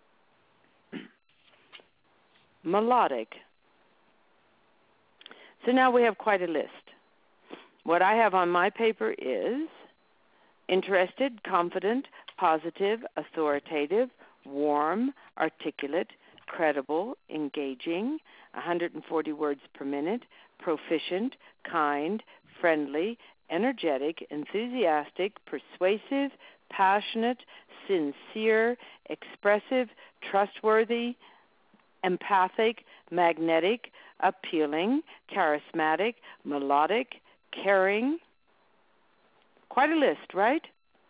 melodic. So now we have quite a list. What I have on my paper is interested, confident, positive, authoritative, warm, articulate, credible, engaging, one hundred forty words per minute, proficient, kind, friendly, energetic, enthusiastic, persuasive, passionate, sincere, expressive, trustworthy, empathic, magnetic, appealing, charismatic, melodic, caring. Quite a list, right?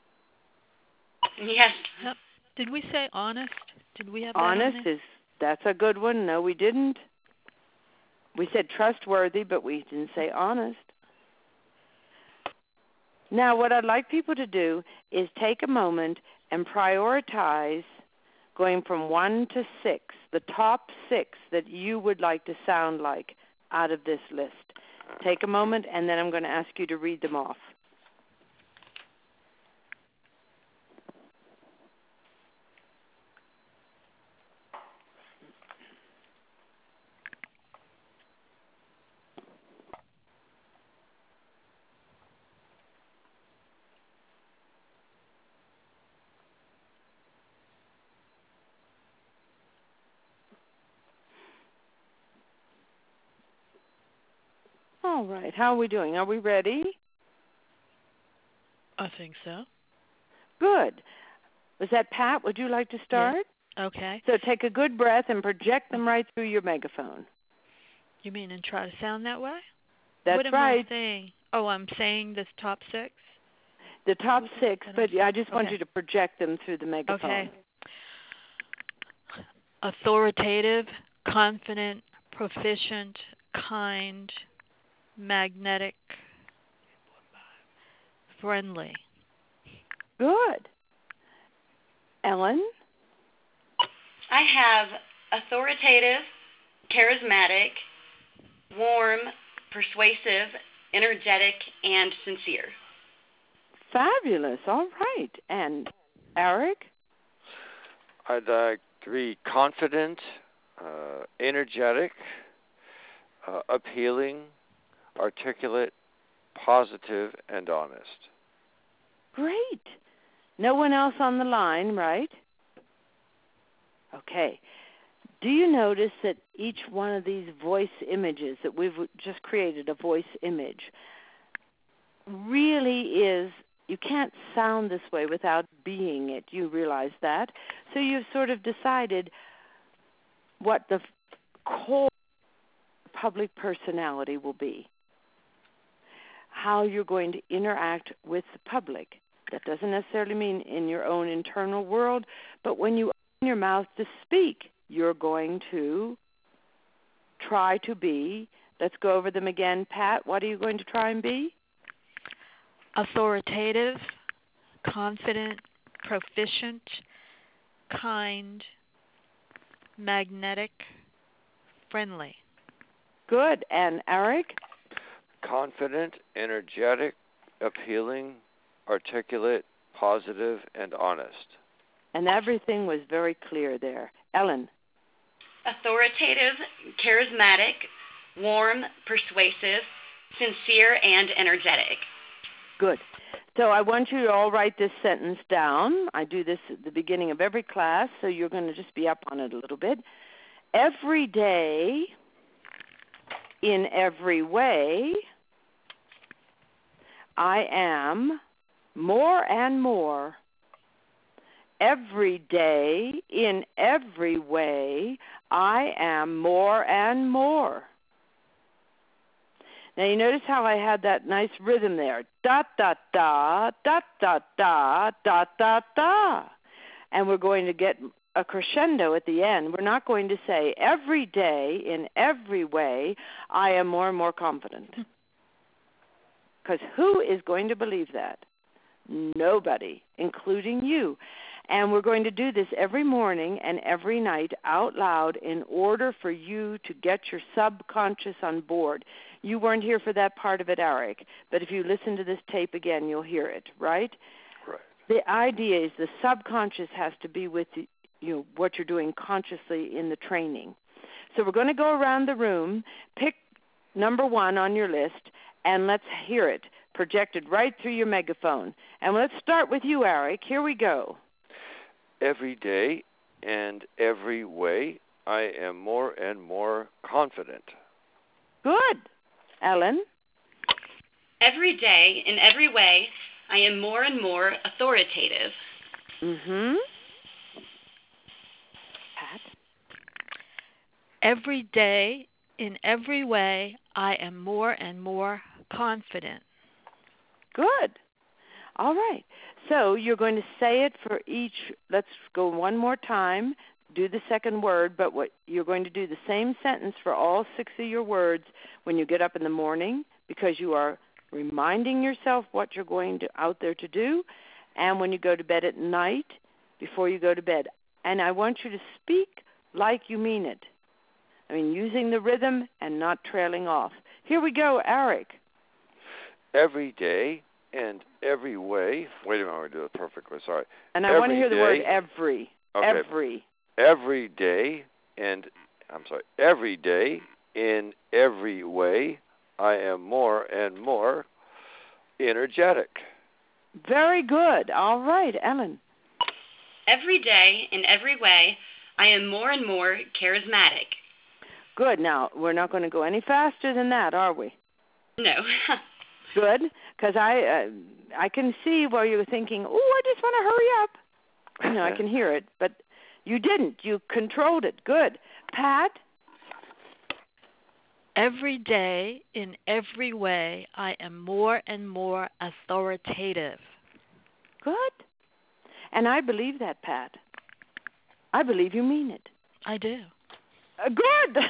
Yes. Yep. Did we say honest? Did we have that Honest on there? is, that's a good one. No, we didn't. We said trustworthy, but we didn't say honest. Now, what I'd like people to do is take a moment and prioritize going from one to six, the top six that you would like to sound like out of this list. Take a moment, and then I'm going to ask you to read them off. All right. How are we doing? Are we ready? I think so. Good. Was that Pat? Would you like to start? Yeah. Okay. So take a good breath and project them right through your megaphone. You mean and try to sound that way? That's what am right. I saying? Oh, I'm saying this top six? The top six, but I just want okay. you to project them through the megaphone. Okay. Authoritative, confident, proficient, kind, magnetic, friendly. Good. Ellen? I have authoritative, charismatic, warm, persuasive, energetic, and sincere. Fabulous. All right. And Eric? I'd like to be confident, uh, energetic, uh, appealing, articulate, positive, and honest. Great. No one else on the line, right? Okay. Do you notice that each one of these voice images that we've just created, a voice image, really is, you can't sound this way without being it. You realize that. So you've sort of decided what the core public personality will be, how you're going to interact with the public. That doesn't necessarily mean in your own internal world, but when you open your mouth to speak, you're going to try to be, let's go over them again. Pat, what are you going to try and be? Authoritative, confident, proficient, kind, magnetic, friendly. Good. And Eric? Confident, energetic, appealing, articulate, positive, and honest. And everything was very clear there. Ellen? Authoritative, charismatic, warm, persuasive, sincere, and energetic. Good. So I want you to all write this sentence down. I do this at the beginning of every class, so you're going to just be up on it a little bit. Every day, in every way, I am more and more. Every day, in every way, I am more and more. Now, you notice how I had that nice rhythm there. Da, da, da, da, da, da, da, da, da. And we're going to get a crescendo at the end. We're not going to say, every day, in every way, I am more and more confident. Because who is going to believe that? Nobody, including you. And we're going to do this every morning and every night out loud in order for you to get your subconscious on board. You weren't here for that part of it, Eric, but if you listen to this tape again, you'll hear it, right? Right. The idea is the subconscious has to be with you, you know, what you're doing consciously in the training. So we're going to go around the room, pick number one on your list, and let's hear it projected right through your megaphone. And let's start with you, Eric. Here we go. Every day and every way, I am more and more confident. Good. Ellen? Every day, in every way, I am more and more authoritative. Mm-hmm. Pat? Every day, in every way, I am more and more confident. Good. All right. So you're going to say it for each. Let's go one more time. do the second word, but what you're going to do the same sentence for all six of your words when you get up in the morning, because you are reminding yourself what you're going to out there to do, and when you go to bed at night, before you go to bed. And I want you to speak like you mean it. I mean, using the rhythm and not trailing off. Here we go, Eric. Every day and every way. Wait a minute, I'm going to do it perfectly. Sorry. And I every want to hear the day, word every. Okay. Every. Every day and, I'm sorry, every day in every way, I am more and more energetic. Very good. All right, Ellen. Every day, in every way, I am more and more charismatic. Good. Now, we're not going to go any faster than that, are we? No. Good, because I uh, I can see while you were thinking, oh, I just want to hurry up. You know, I can hear it, but you didn't. You controlled it. Good. Pat? Every day, in every way, I am more and more authoritative. Good. And I believe that, Pat. I believe you mean it. I do. Uh, good.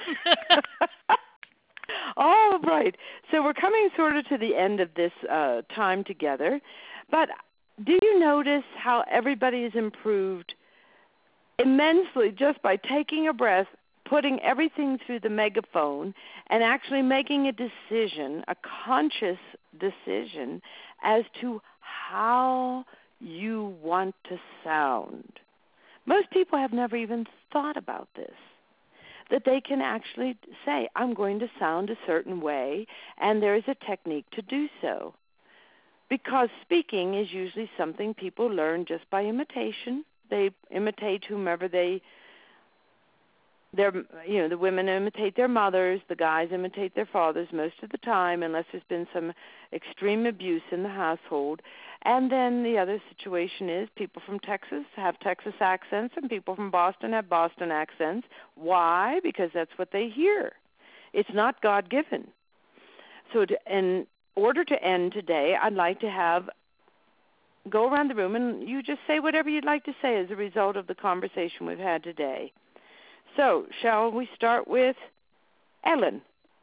All right. So we're coming sort of to the end of this uh, time together. But do you notice how everybody has improved immensely just by taking a breath, putting everything through the megaphone, and actually making a decision, a conscious decision, as to how you want to sound? Most people have never even thought about this, that they can actually say, I'm going to sound a certain way, and there is a technique to do so. Because speaking is usually something people learn just by imitation. They imitate whomever they, their, you know, the women imitate their mothers, the guys imitate their fathers most of the time, unless there's been some extreme abuse in the household. And then the other situation is people from Texas have Texas accents, and people from Boston have Boston accents. Why? Because that's what they hear. It's not God-given. So to, in order to end today, I'd like to have go around the room and you just say whatever you'd like to say as a result of the conversation we've had today. So, shall we start with Ellen?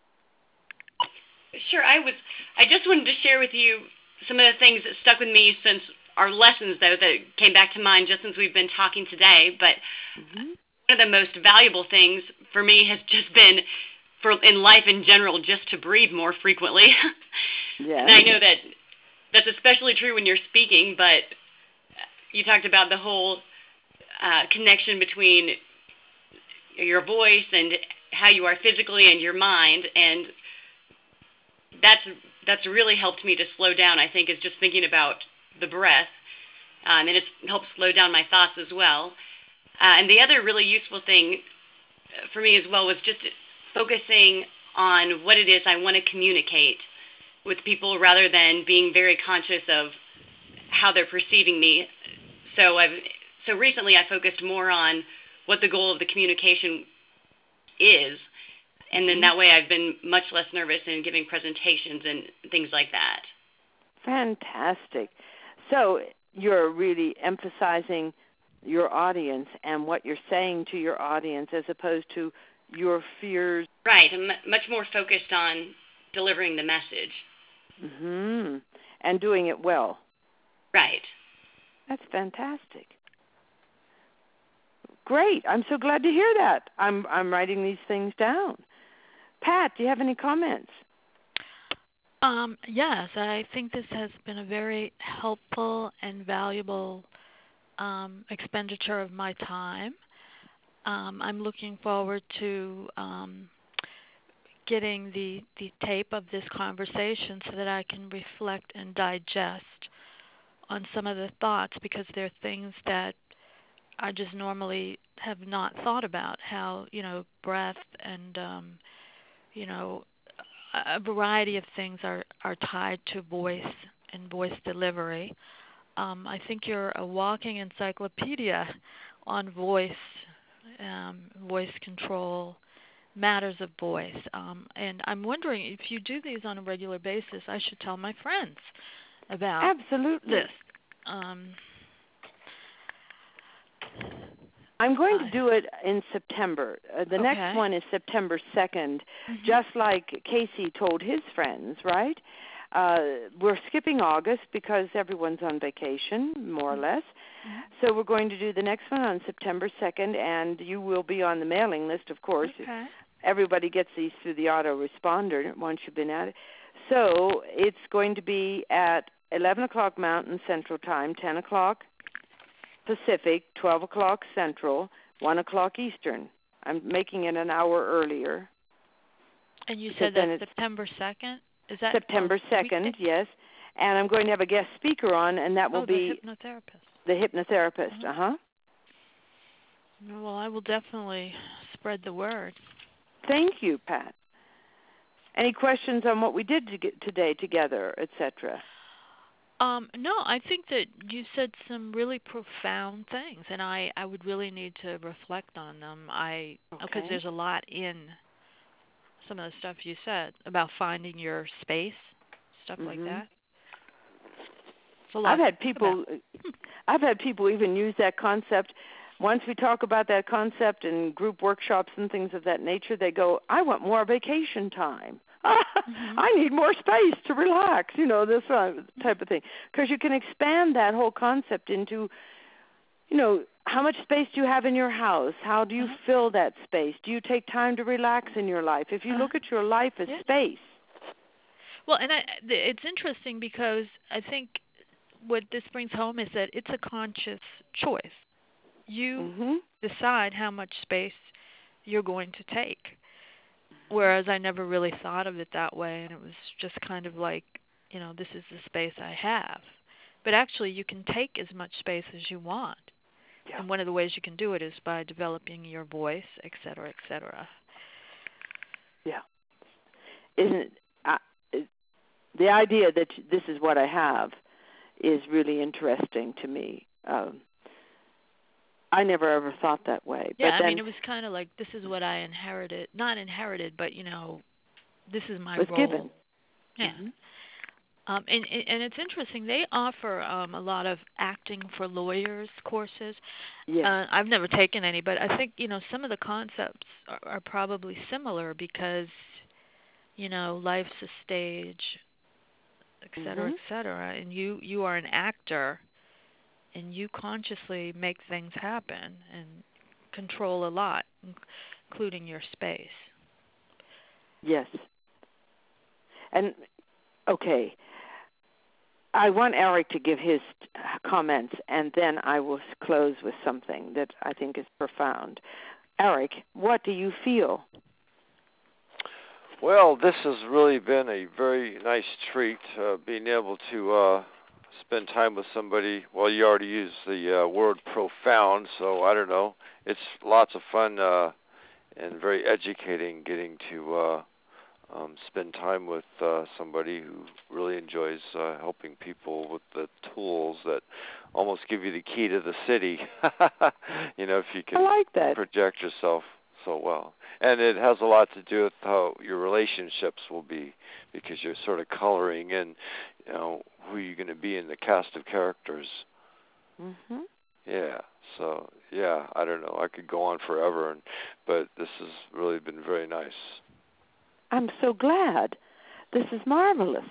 Sure. I was. I just wanted to share with you some of the things that stuck with me since our lessons, though, that came back to mind just since we've been talking today. But mm-hmm. one of the most valuable things for me has just been, for in life in general, just to breathe more frequently. Yeah. And I know that that's especially true when you're speaking, but you talked about the whole uh, connection between your voice and how you are physically and your mind, and that's that's really helped me to slow down, I think, is just thinking about the breath, um, and it's helped slow down my thoughts as well. Uh, and the other really useful thing for me as well was just focusing on what it is I want to communicate with people rather than being very conscious of how they're perceiving me. So I've so recently I focused more on what the goal of the communication is, and then that way I've been much less nervous in giving presentations and things like that. Fantastic. So you're really emphasizing your audience and what you're saying to your audience as opposed to your fears. Right. I'm much more focused on delivering the message. Mm-hmm. And doing it well. Right. That's fantastic. Great. I'm so glad to hear that. I'm I'm writing these things down. Pat, do you have any comments? Um, yes, I think this has been a very helpful and valuable um, expenditure of my time. Um, I'm looking forward to um, getting the, the tape of this conversation so that I can reflect and digest on some of the thoughts, because there are things that I just normally have not thought about, how, you know, breath and, um, you know, a variety of things are, are tied to voice and voice delivery. Um, I think you're a walking encyclopedia on voice, um, voice control, matters of voice. Um, and I'm wondering, if you do these on a regular basis, I should tell my friends about Absolutely. this. Um, I'm going Hi. to do it in September. Uh, the Okay. next one is September second, Mm-hmm. just like Casey told his friends, right? Uh, we're skipping August because everyone's on vacation, more or less. Mm-hmm. So we're going to do the next one on September second, and you will be on the mailing list, of course. Okay. Everybody gets these through the autoresponder once you've been at it. So it's going to be at eleven o'clock Mountain Central Time, ten o'clock Pacific, twelve o'clock Central, one o'clock Eastern. I'm making it an hour earlier. And you Because said then that's it's September second? Is that September oh, second, weekday? yes. And I'm going to have a guest speaker on, and that will Oh, be the hypnotherapist. the hypnotherapist. Uh-huh. Uh-huh. Well, I will definitely spread the word. Thank you, Pat. Any questions on what we did to get today together, et cetera? Um, no, I think that you said some really profound things, and I, I would really need to reflect on them. I because Okay. there's a lot in some of the stuff you said about finding your space, stuff Mm-hmm. like that. It's a lot I've had to think people, about. I've had people even use that concept. Once we talk about that concept in group workshops and things of that nature, they go, "I want more vacation time. Mm-hmm. I need more space to relax." You know, this type of thing. Because you can expand that whole concept into, you know, how much space do you have in your house? How do you Uh-huh. fill that space? Do you take time to relax in your life? If you Uh-huh. look at your life as Yeah. space. Well, and I, it's interesting because I think what this brings home is that it's a conscious choice. You Mm-hmm. decide how much space you're going to take. Whereas I never really thought of it that way, and it was just kind of like, you know, this is the space I have. But actually, you can take as much space as you want. Yeah. And one of the ways you can do it is by developing your voice, et cetera, et cetera. Yeah. Isn't it, uh, the idea that this is what I have is really interesting to me. Um, I never ever thought that way. Yeah, but I then, mean, it was kind of like, this is what I inherited. Not inherited, but, you know, this is my was role. given. Yeah. Mm-hmm. Um, and, and it's interesting. They offer um, a lot of acting for lawyers courses. Yes. Uh, I've never taken any, but I think, you know, some of the concepts are, are probably similar because, you know, life's a stage, et cetera, Mm-hmm. et cetera. And you, you are an actor, and you consciously make things happen and control a lot, including your space. Yes. And, okay, I want Eric to give his comments, and then I will close with something that I think is profound. Eric, what do you feel? Well, this has really been a very nice treat, uh, being able to uh, spend time with somebody. Well, you already used the uh, word profound, so I don't know. It's lots of fun uh, and very educating getting to uh, um, spend time with uh, somebody who really enjoys uh, helping people with the tools that almost give you the key to the city. You know, if you can I like that. project yourself so well. And it has a lot to do with how your relationships will be, because you're sort of coloring in, you know, who you're going to be in the cast of characters. Mm-hmm. Yeah. So, yeah, I don't know. I could go on forever, and, but this has really been very nice. I'm so glad. This is marvelous.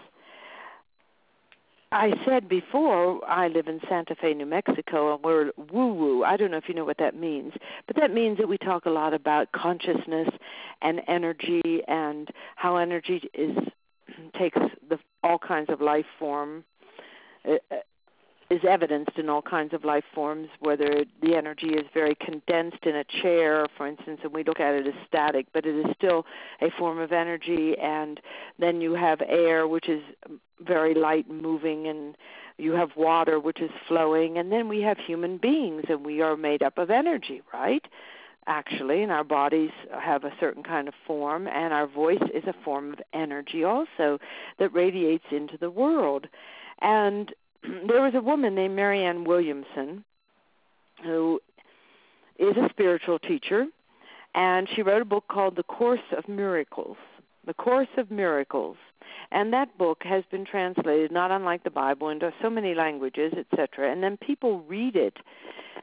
I said before, I live in Santa Fe, New Mexico, and we're woo-woo. I don't know if you know what that means, but that means that we talk a lot about consciousness and energy and how energy is takes the, all kinds of life form, uh, is evidenced in all kinds of life forms, whether the energy is very condensed in a chair, for instance, and we look at it as static, but it is still a form of energy. And then you have air, which is very light and moving, and you have water, which is flowing, and then we have human beings, and we are made up of energy, right? Actually, and our bodies have a certain kind of form, and our voice is a form of energy also that radiates into the world. And there was a woman named Marianne Williamson who is a spiritual teacher, and she wrote a book called The Course of Miracles, The Course of Miracles. And that book has been translated, not unlike the Bible, into so many languages, et cetera. And then people read it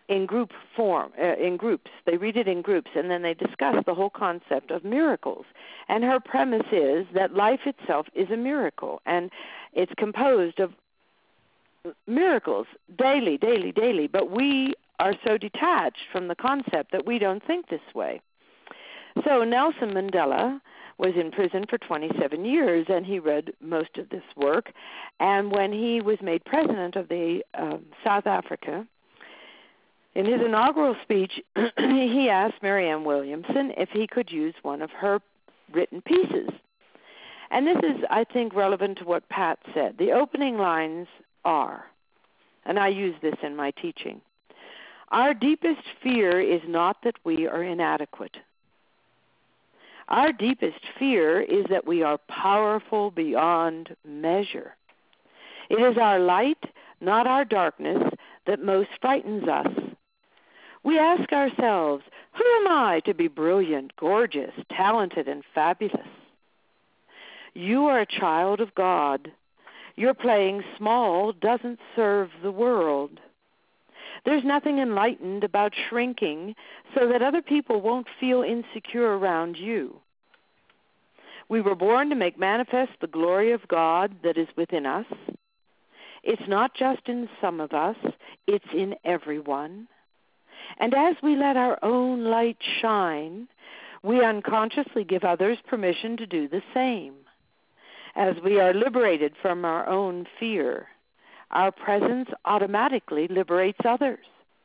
in group form, uh, in groups. They read it in groups, and then they discuss the whole concept of miracles. And her premise is that life itself is a miracle, and it's composed of miracles daily, daily, daily. But we are so detached from the concept that we don't think this way. So Nelson Mandela was in prison for twenty-seven years, and he read most of this work. And when he was made president of the uh, South Africa, in his inaugural speech, he asked Marianne Williamson if he could use one of her written pieces. And this is, I think, relevant to what Pat said. The opening lines are, and I use this in my teaching, our deepest fear is not that we are inadequate. Our deepest fear is that we are powerful beyond measure. It is our light, not our darkness, that most frightens us. We ask ourselves, who am I to be brilliant, gorgeous, talented, and fabulous? You are a child of God. Your playing small doesn't serve the world. There's nothing enlightened about shrinking so that other people won't feel insecure around you. We were born to make manifest the glory of God that is within us. It's not just in some of us, it's in everyone. And as we let our own light shine, we unconsciously give others permission to do the same. As we are liberated from our own fear, our presence automatically liberates others.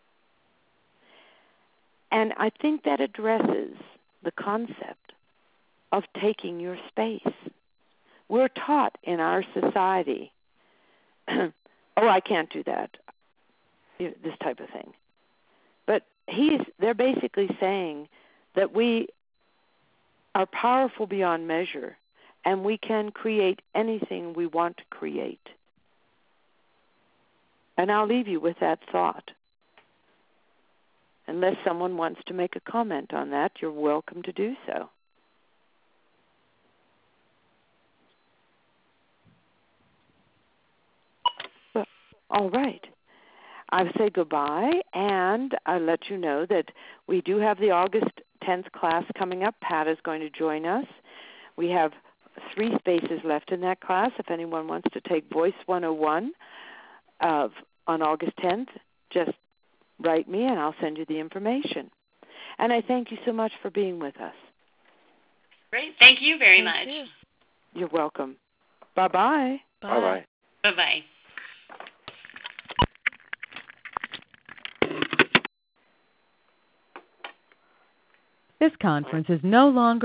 And I think that addresses the concept of taking your space. We're taught in our society, oh, I can't do that, this type of thing. But he's, they're basically saying that we are powerful beyond measure, and we can create anything we want to create. And I'll leave you with that thought. Unless someone wants to make a comment on that, you're welcome to do so. Well, all right. I'll say goodbye, and I'll let you know that we do have the August tenth class coming up. Pat is going to join us. We have three spaces left in that class. If anyone wants to take Voice one oh one of, on August tenth, just write me and I'll send you the information. And I thank you so much for being with us. Great. Thank you very Thank much. you. You're welcome. Bye-bye. Bye. Bye-bye. Bye-bye. This conference is no longer